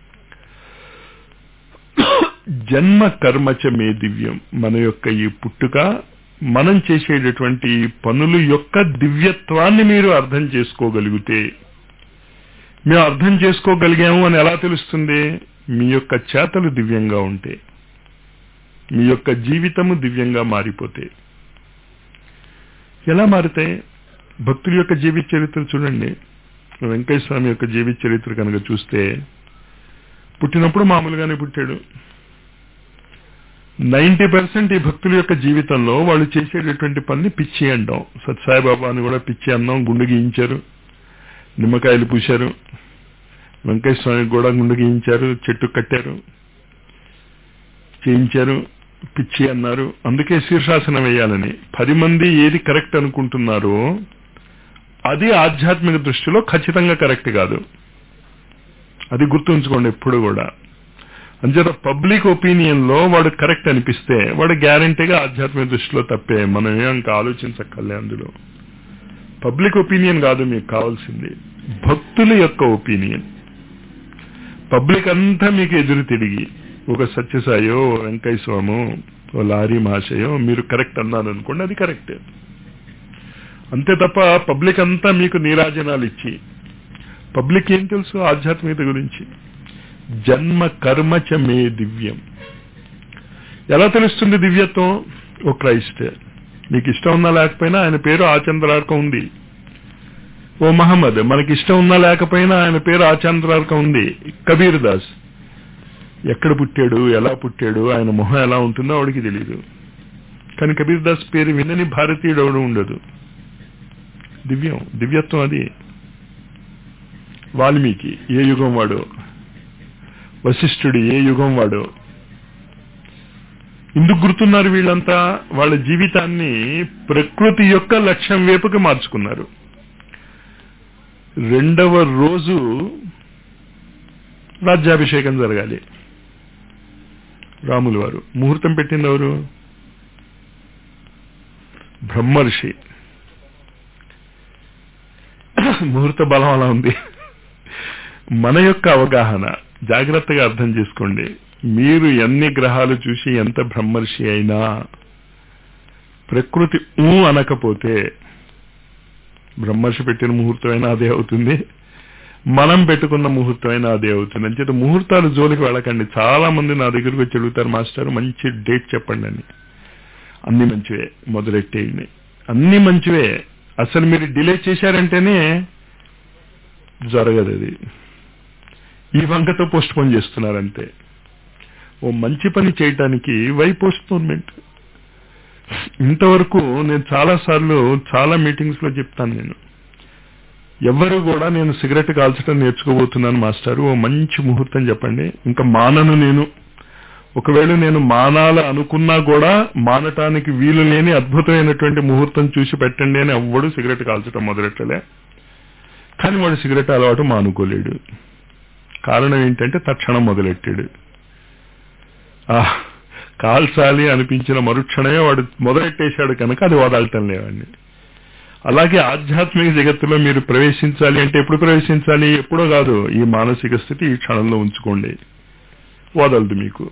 జన్మ కర్మచ మే దివ్యం. మన యొక్క ఈ పుట్టుక, మనం చేసేటటువంటి పనుల యొక్క దివ్యత్వాన్ని మీరు అర్థం చేసుకోగలిగితే, మేము అర్థం చేసుకోగలిగాము అని ఎలా తెలుస్తుంది? మీ యొక్క చేతలు దివ్యంగా ఉంటే, మీ యొక్క జీవితము దివ్యంగా మారిపోతే. ఎలా మారుతాయి? భక్తుల యొక్క జీవిత చరిత్ర చూడండి. వెంకటేశ్వర స్వామి యొక్క జీవిత చరిత్ర కనుక చూస్తే, పుట్టినప్పుడు మామూలుగానే పుట్టాడు. 90% ఈ భక్తుల యొక్క జీవితంలో వాళ్ళు చేసేటటువంటి పని పిచ్చి అంటాం. సత్సాయిబాబాని కూడా పిచ్చి అన్నాం. గుండు గీయించారు, నిమ్మకాయలు పూశారు, వెంకటేశ్వర స్వామికి కూడా గుండు గీయించారు, చెట్టు కట్టారు, చేయించారు, పిచ్చి అన్నారు. అందుకే శీర్షాసనం వేయాలని. 10 మంది ఏది కరెక్ట్ అనుకుంటున్నారో అది ఆధ్యాత్మిక దృష్టిలో ఖచ్చితంగా కరెక్ట్ కాదు. అది గుర్తుంచుకోండి ఎప్పుడు కూడా. అంచేత పబ్లిక్ ఒపీనియన్ లో వాడు కరెక్ట్ అనిపిస్తే వాడు గ్యారంటీగా ఆధ్యాత్మిక దృష్టిలో తప్పే. మనం ఇంకా ఆలోచించక్కర్లే అందులో. పబ్లిక్ ఒపీనియన్ కాదు మీకు కావాల్సింది, భక్తుల యొక్క ఒపీనియన్. పబ్లిక్ అంతా మీకు ఎదురు తిరిగి ఒక సత్యసాయో, వెంకయ్య స్వామో, ఓ లారీ మహాశయో మీరు కరెక్ట్ అన్నారు అనుకోండి, అది కరెక్ట్. అంతే తప్ప పబ్లిక్ అంతా మీకు నీరాజనాలు ఇచ్చి, పబ్లిక్ ఏం తెలుసు ఆధ్యాత్మికత గురించి? జన్మ కర్మచ మే దివ్యం. ఎలా తెలుస్తుంది దివ్యత్వం? ఓ క్రైస్ట్, మీకు ఇష్టం ఉన్నా లేకపోయినా ఆయన పేరు ఆచంద్రార్కం ఉంది. ఓ మహమ్మద్, మనకి ఇష్టం ఉన్నా లేకపోయినా ఆయన పేరు ఆచంద్రార్కం ఉంది. కబీర్ దాస్ ఎక్కడ పుట్టాడు, ఎలా పుట్టాడు, ఆయన మొహం ఎలా ఉంటుందో ఆవిడికి తెలియదు. కానీ కబీర్ దాస్ పేరు వినని భారతీయుడు ఎవడు ఉండదు. దివ్యం, దివ్యత్వం అది. వాల్మీకి ఏ యుగం వాడు, వశిష్ఠుడు ఏ యుగం వాడు. ఎందుకు గుర్తున్నారు వీళ్ళంతా? వాళ్ళ జీవితాన్ని ప్రకృతి యొక్క లక్ష్యం వైపుకి మార్చుకున్నారు. 2వ రోజు రాజ్యాభిషేకం జరగాలి. రాములు వారు ముహూర్తం పెట్టింది ఎవరు? బ్రహ్మర్షి. ముహూర్త బలం అలా ఉంది. మన యొక్క అవగాహన జాగ్రత్తగా అర్థం చేసుకోండి. మీరు ఎన్ని గ్రహాలు చూసి ఎంత బ్రహ్మర్షి అయినా ప్రకృతి అనకపోతే బ్రహ్మర్షి పెట్టిన ముహూర్తమైనా అదే అవుతుంది, మనం పెట్టుకున్న ముహూర్తమైనా అదే అవుతుంది. అంచేత ముహూర్తాలు జోలికి వెళ్ళకండి. చాలా మంది నా దగ్గరకు వచ్చి అడుగుతారు, మాస్టర్ మంచి డేట్ చెప్పండి అని. అన్ని మంచివే, మొదలెట్టేయండి. అన్ని మంచివే. అసలు మీరు డిలే చేశారంటేనే జరగదు. అది ఈ వంకతో పోస్ట్ పోన్ చేస్తున్నారంతే. ఓ మంచి పని చేయటానికి వై పోస్ట్ పోన్మెంట్? ఇంతవరకు నేను చాలాసార్లు చాలా మీటింగ్స్ లో చెప్తాను, నేను ఎవరు కూడా నేను సిగరెట్ కాల్చడం నేర్చుకోబోతున్నాను మాస్టారు, ఓ మంచి ముహూర్తం చెప్పండి, ఇంకా మానను నేను, ఒకవేళ నేను మానాల అనుకున్నా కూడా మానటానికి వీలు లేని అద్భుతమైనటువంటి ముహూర్తం చూసి పెట్టండి అని ఎవ్వడు సిగరెట్ కాల్చడం మొదలెట్టలే. కానీ వాడు సిగరెట్ అలవాటు మానుకోలేడు. కారణం ఏంటంటే తక్షణం మొదలెట్టాడు. కాల్చాలి అనిపించిన మరుక్షణమే వాడు మొదలెట్టేశాడు కనుక అది వదలటం లేవండి. అలాగే ఆధ్యాత్మిక జగత్తులో మీరు ప్రవేశించాలి అంటే ఎప్పుడు ప్రవేశించాలి? ఎప్పుడో కాదు, ఈ మానసిక స్థితి ఈ క్షణంలో ఉంచుకోండి, వదలదు మీకు.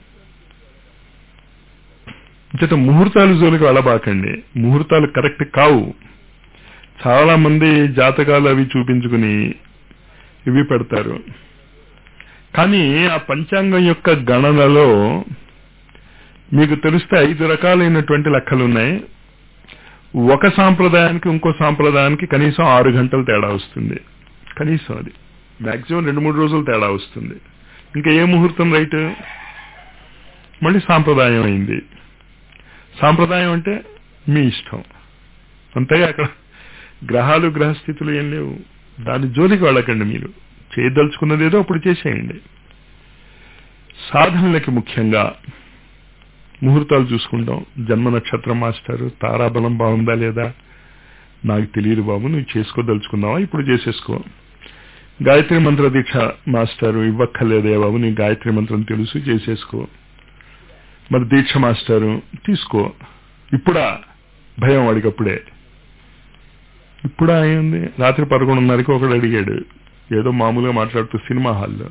చేత ముహూర్తాలు జోలికి వెళ్ళబాకండి, ముహూర్తాలు కరెక్ట్ కావు. చాలా మంది జాతకాలు అవి చూపించుకుని ఇవి పెడతారు. కానీ ఆ పంచాంగం యొక్క గణనలో మీకు తెలిస్తే 5 రకాలైనటువంటి లెక్కలు ఉన్నాయి. ఒక సాంప్రదాయానికి ఇంకో సాంప్రదాయానికి కనీసం 6 గంటలు తేడా వస్తుంది. కనీసం అది మాక్సిమం 2-3 రోజులు తేడా వస్తుంది. ఇంకా ఏ ముహూర్తం రైట్? మళ్ళీ సాంప్రదాయం అయింది. సాంప్రదాయం అంటే మీ ఇష్టం అంతేగా, అక్కడ గ్రహాలు గ్రహస్థితులు ఏం లేవు. దాని జోలికి వెళ్ళకండి. మీరు చేయదలుచుకున్నది ఏదో అప్పుడు చేసేయండి. సాధనలకి ముఖ్యంగా ముహూర్తాలు చూసుకుంటాం. జన్మ నక్షత్రం మాస్టారు, తారాబలం బాగుందా లేదా నాకు తెలియదు బాబు, నువ్వు చేసుకోదలుచుకున్నావా ఇప్పుడు చేసేసుకో. గాయత్రి మంత్ర దీక్ష మాస్టారు ఇవ్వక్కర్లేదే బాబు, నీ గాయత్రి మంత్రం తెలుసు చేసేసుకో. మరి దీక్ష మాస్టారు తీసుకో. ఇప్పుడా భయం వాడికప్పుడే. ఇప్పుడా అయింది. రాత్రి 11:30కి ఒకడు అడిగాడు, ఏదో మామూలుగా మాట్లాడుతూ సినిమా హాల్లో,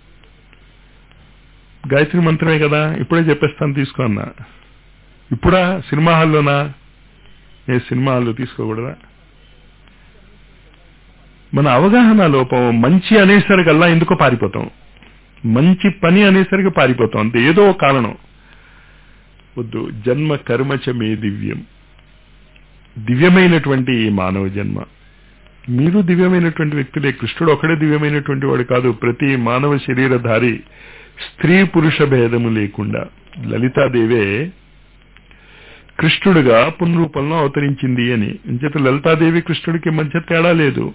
గాయత్రి మంత్రమే కదా ఇప్పుడే చెప్పేస్తాను తీసుకో అన్నా. ఇప్పుడా సినిమా హాల్లోనా? ఏ సినిమా హాల్లో తీసుకోకూడదా? మన అవగాహన లోపం. మంచి అనేసరికల్లా ఎందుకో పారిపోతాం, మంచి పని అనేసరికి పారిపోతాం అంతే, ఏదో కారణం. వద్దు. జన్మ కర్మచ మే దివ్యం. దివ్యమైనటువంటి ఈ మానవ జన్మ. మీరు దివ్యమైనటువంటి వ్యక్తులే. కృష్ణుడు ఒకడే దివ్యమైనటువంటి వాడు కాదు. ప్రతి మానవ శరీరధారి స్త్రీ పురుష భేదము లేకుండా లలితాదేవే కృష్ణుడుగా పునరూపంలో అవతరించింది అని. ఇంచేత లలితాదేవి కృష్ణుడికి మధ్య తేడా లేదు.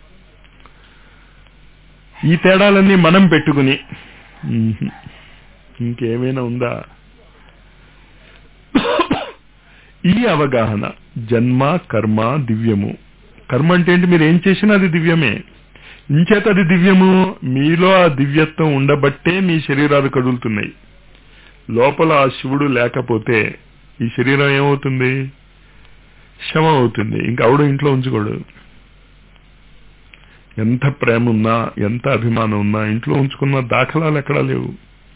ఈ తేడాలన్నీ మనం పెట్టుకుని ఇంకేమైనా ఉందా? ఈ అవగాహన జన్మ కర్మ దివ్యము. కర్మ అంటే ఏంటి? మీరు ఏం చేసినా అది దివ్యమే. ఇంచేత అది దివ్యము. మీలో ఆ దివ్యత్వం ఉండబట్టే మీ శరీరాలు కదులుతున్నాయి. లోపల ఆ శివుడు లేకపోతే ఈ శరీరం ఏమవుతుంది? శవం అవుతుంది. ఇంకవుడు ఇంట్లో ఉంచుకోడు. ఎంత ప్రేమ ఉన్నా ఎంత అభిమానం ఉన్నా ఇంట్లో ఉంచుకున్న దాఖలాలు ఎక్కడా లేవు.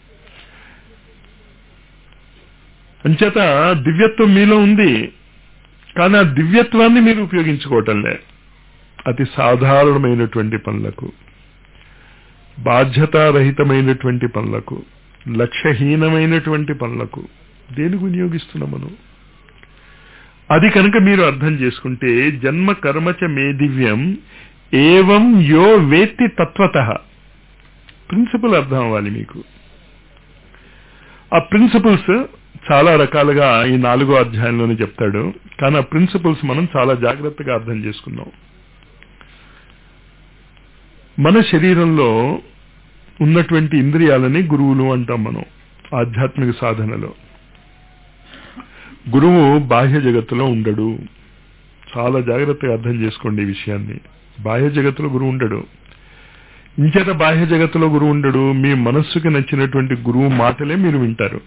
అంచేత దివ్యత్వం మీలో ఉంది, కానీ ఆ దివ్యత్వాన్ని మీరు ఉపయోగించుకోవటంలే. అతి సాధారణమైనటువంటి పనులకు, బాధ్యతారహితమైనటువంటి పనులకు, లక్ష్యహీనమైనటువంటి పనులకు దేనికి వినియోగిస్తున్నాం మనం? అది కనుక మీరు అర్థం చేసుకుంటే జన్మ కర్మచ మే దివ్యం ఏవం యో వేత్తి తత్వతః. ప్రిన్సిపల్ అర్థం అవ్వాలి మీకు. ఆ ప్రిన్సిపల్స్ చాలా రకాలుగా ఈ 4వ అధ్యాయంలోనే చెప్తాడు. కానీ ఆ ప్రిన్సిపల్స్ మనం చాలా జాగ్రత్తగా అర్థం చేసుకున్నాం. మన శరీరంలో ఉన్నటువంటి ఇంద్రియాలని గురువులు అంటాం మనం ఆధ్యాత్మిక సాధనలో. గురువు బాహ్య జగత్తులో ఉండడు. చాలా జాగ్రత్తగా అర్థం చేసుకోండి ఈ విషయాన్ని. బాహ్య జగత్తులో గురువు ఉండడు. ఇంచేత బాహ్య జగత్తులో గురువు ఉండడు. మీ మనస్సుకి నచ్చినటువంటి గురువు మాటలే మీరు వింటారు.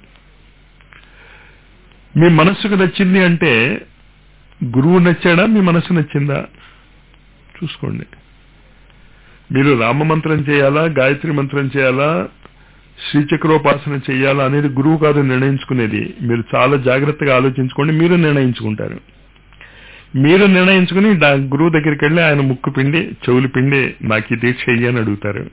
మీ మనస్సుకు నచ్చింది అంటే గురువు నచ్చాడా, మీ మనస్సు నచ్చిందా చూసుకోండి. మీరు రామ మంత్రం చేయాలా, గాయత్రి మంత్రం చేయాలా, శ్రీచక్రోపాసన చేయాలా అనేది గురువు కాదు నిర్ణయించుకునేది. మీరు చాలా జాగ్రత్తగా ఆలోచించుకోండి. మీరు నిర్ణయించుకుంటారు. మీరు నిర్ణయించుకుని గురువు దగ్గరికి వెళ్ళి ఆయన ముక్కు పిండి చెవులు పిండి నాకు ఈ దీక్ష ఇయ్యని అడుగుతారు.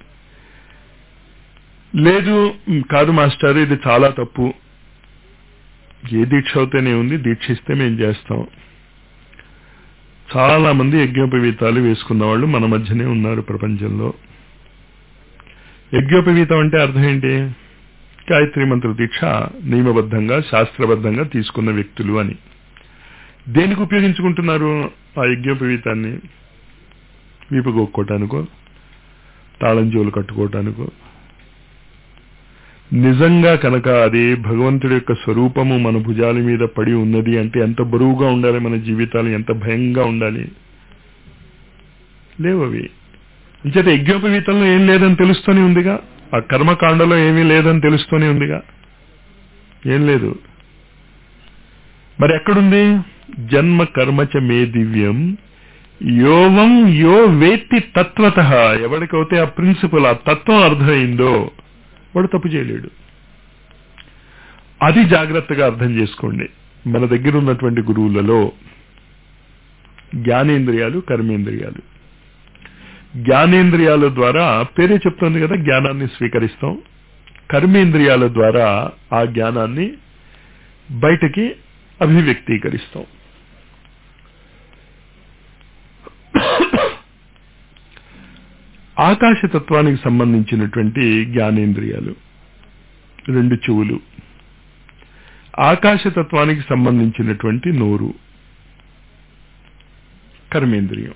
లేదు కాదు మాస్టర్ ఇది చాలా తప్పు, ఏ దీక్ష అవుతేనే ఉంది, దీక్ష ఇస్తే మేము చేస్తాం. చాలా మంది యజ్ఞోపవీతాలు వేసుకున్న వాళ్ళు మన మధ్యనే ఉన్నారు ప్రపంచంలో. యజ్ఞోపవీతం అంటే అర్థం ఏంటి? గాయత్రి మంత్ర దీక్ష నియమబద్ధంగా శాస్త్రబద్ధంగా తీసుకున్న వ్యక్తులు అని. దేనికి ఉపయోగించుకుంటున్నారు ఆ యజ్ఞోపవీతాన్ని? వీపు గోక్కోటానికో, తాళం చెవులు కట్టుకోవటానికో. నిజంగా కనుక అది భగవంతుడి యొక్క స్వరూపము మన భుజాల మీద పడి ఉన్నది అంటే ఎంత బరువుగా ఉండాలి మన జీవితాలు, ఎంత భయంగా ఉండాలి. లేవు అవి. ఇంచేత యజ్ఞోపవీతంలో ఏం లేదని తెలుస్తూనే ఉందిగా, ఆ కర్మకాండలో ఏమీ లేదని తెలుస్తూనే ఉందిగా, ఏం లేదు. మరి ఎక్కడుంది? జన్మ కర్మచ మే దివ్యం యోవం యో వేత్తి తత్వత. ఎవరికైతే ఆ ప్రిన్సిపల్, ఆ తత్వం అర్థమైందో వాడు తప్పు చేయలేడు. అది జాగ్రత్తగా అర్థం చేసుకోండి. మన దగ్గర ఉన్నటువంటి గురువులలో జ్ఞానేంద్రియాలు, కర్మేంద్రియాలు. జ్ఞానేంద్రియాల ద్వారా పేరే చెప్తుంది కదా, జ్ఞానాన్ని స్వీకరిస్తాం. కర్మేంద్రియాల ద్వారా ఆ జ్ఞానాన్ని బయటకి అభివ్యక్తీకరిస్తాం. ఆకాశతత్వానికి సంబంధించినటువంటి జ్ఞానేంద్రియాలు 2 చెవులు, ఆకాశతత్వానికి సంబంధించినటువంటి నోరు కర్మేంద్రియం.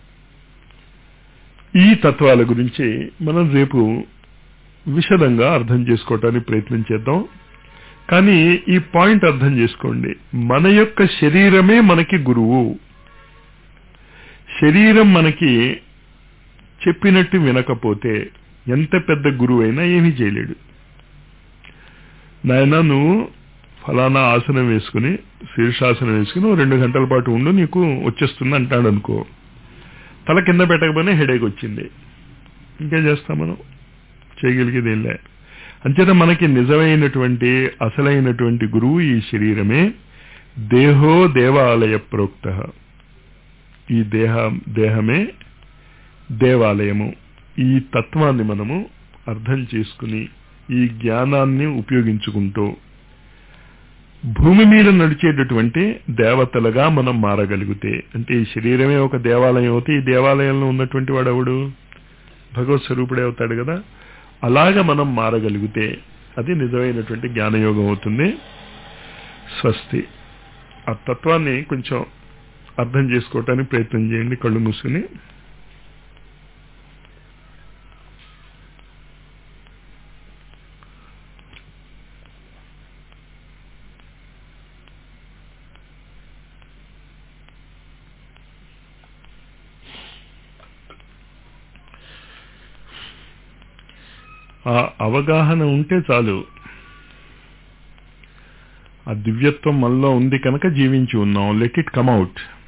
ఈ తత్వాల గురించి మనం రేపు విశదంగా అర్థం చేసుకోవటానికి ప్రయత్నం చేద్దాం. కానీ ఈ పాయింట్ అర్థం చేసుకోండి, మన యొక్క శరీరమే మనకి గురువు. శరీరం మనకి చెప్పినట్టు వినకపోతే ఎంత పెద్ద గురువు అయినా ఏమీ చేయలేడు. నాయన నువ్వు ఫలానా ఆసనం వేసుకుని, శీర్షాసనం వేసుకుని 2 గంటల పాటు ఉండు, నీకు వచ్చేస్తుంది అంటాడు అనుకో. తల కింద పెట్టకపోయినా హెడేక్ వచ్చింది, ఇంకేం చేస్తాం మనం? చేయగలిగేది ఏం లే. అంచేత మనకి నిజమైనటువంటి అసలైనటువంటి గురువు ఈ శరీరమే. దేహో దేవాలయ ప్రోక్త. ఈ దేహమే దేవాలయము. ఈ తత్వాన్ని మనము అర్థం చేసుకుని ఈ జ్ఞానాన్ని ఉపయోగించుకుంటూ భూమి మీద నడిచేటటువంటి దేవతలుగా మనం మారగలిగితే, అంటే ఈ శరీరమే ఒక దేవాలయం అవుతే ఈ దేవాలయంలో ఉన్నటువంటి వాడు ఎవడు? భగవత్ స్వరూపుడే అవుతాడు కదా. అలాగా మనం మారగలిగితే అది నిజమైనటువంటి జ్ఞానయోగం అవుతుంది. స్వస్తి. ఆ తత్వాన్ని కొంచెం అర్థం చేసుకోవటానికి ప్రయత్నం చేయండి కళ్ళు మూసుకుని. ఆ అవగాహన ఉంటే చాలు. ఆ దివ్యత్వం మనలో ఉంది కనుక జీవించి ఉన్నాం. Let it come out.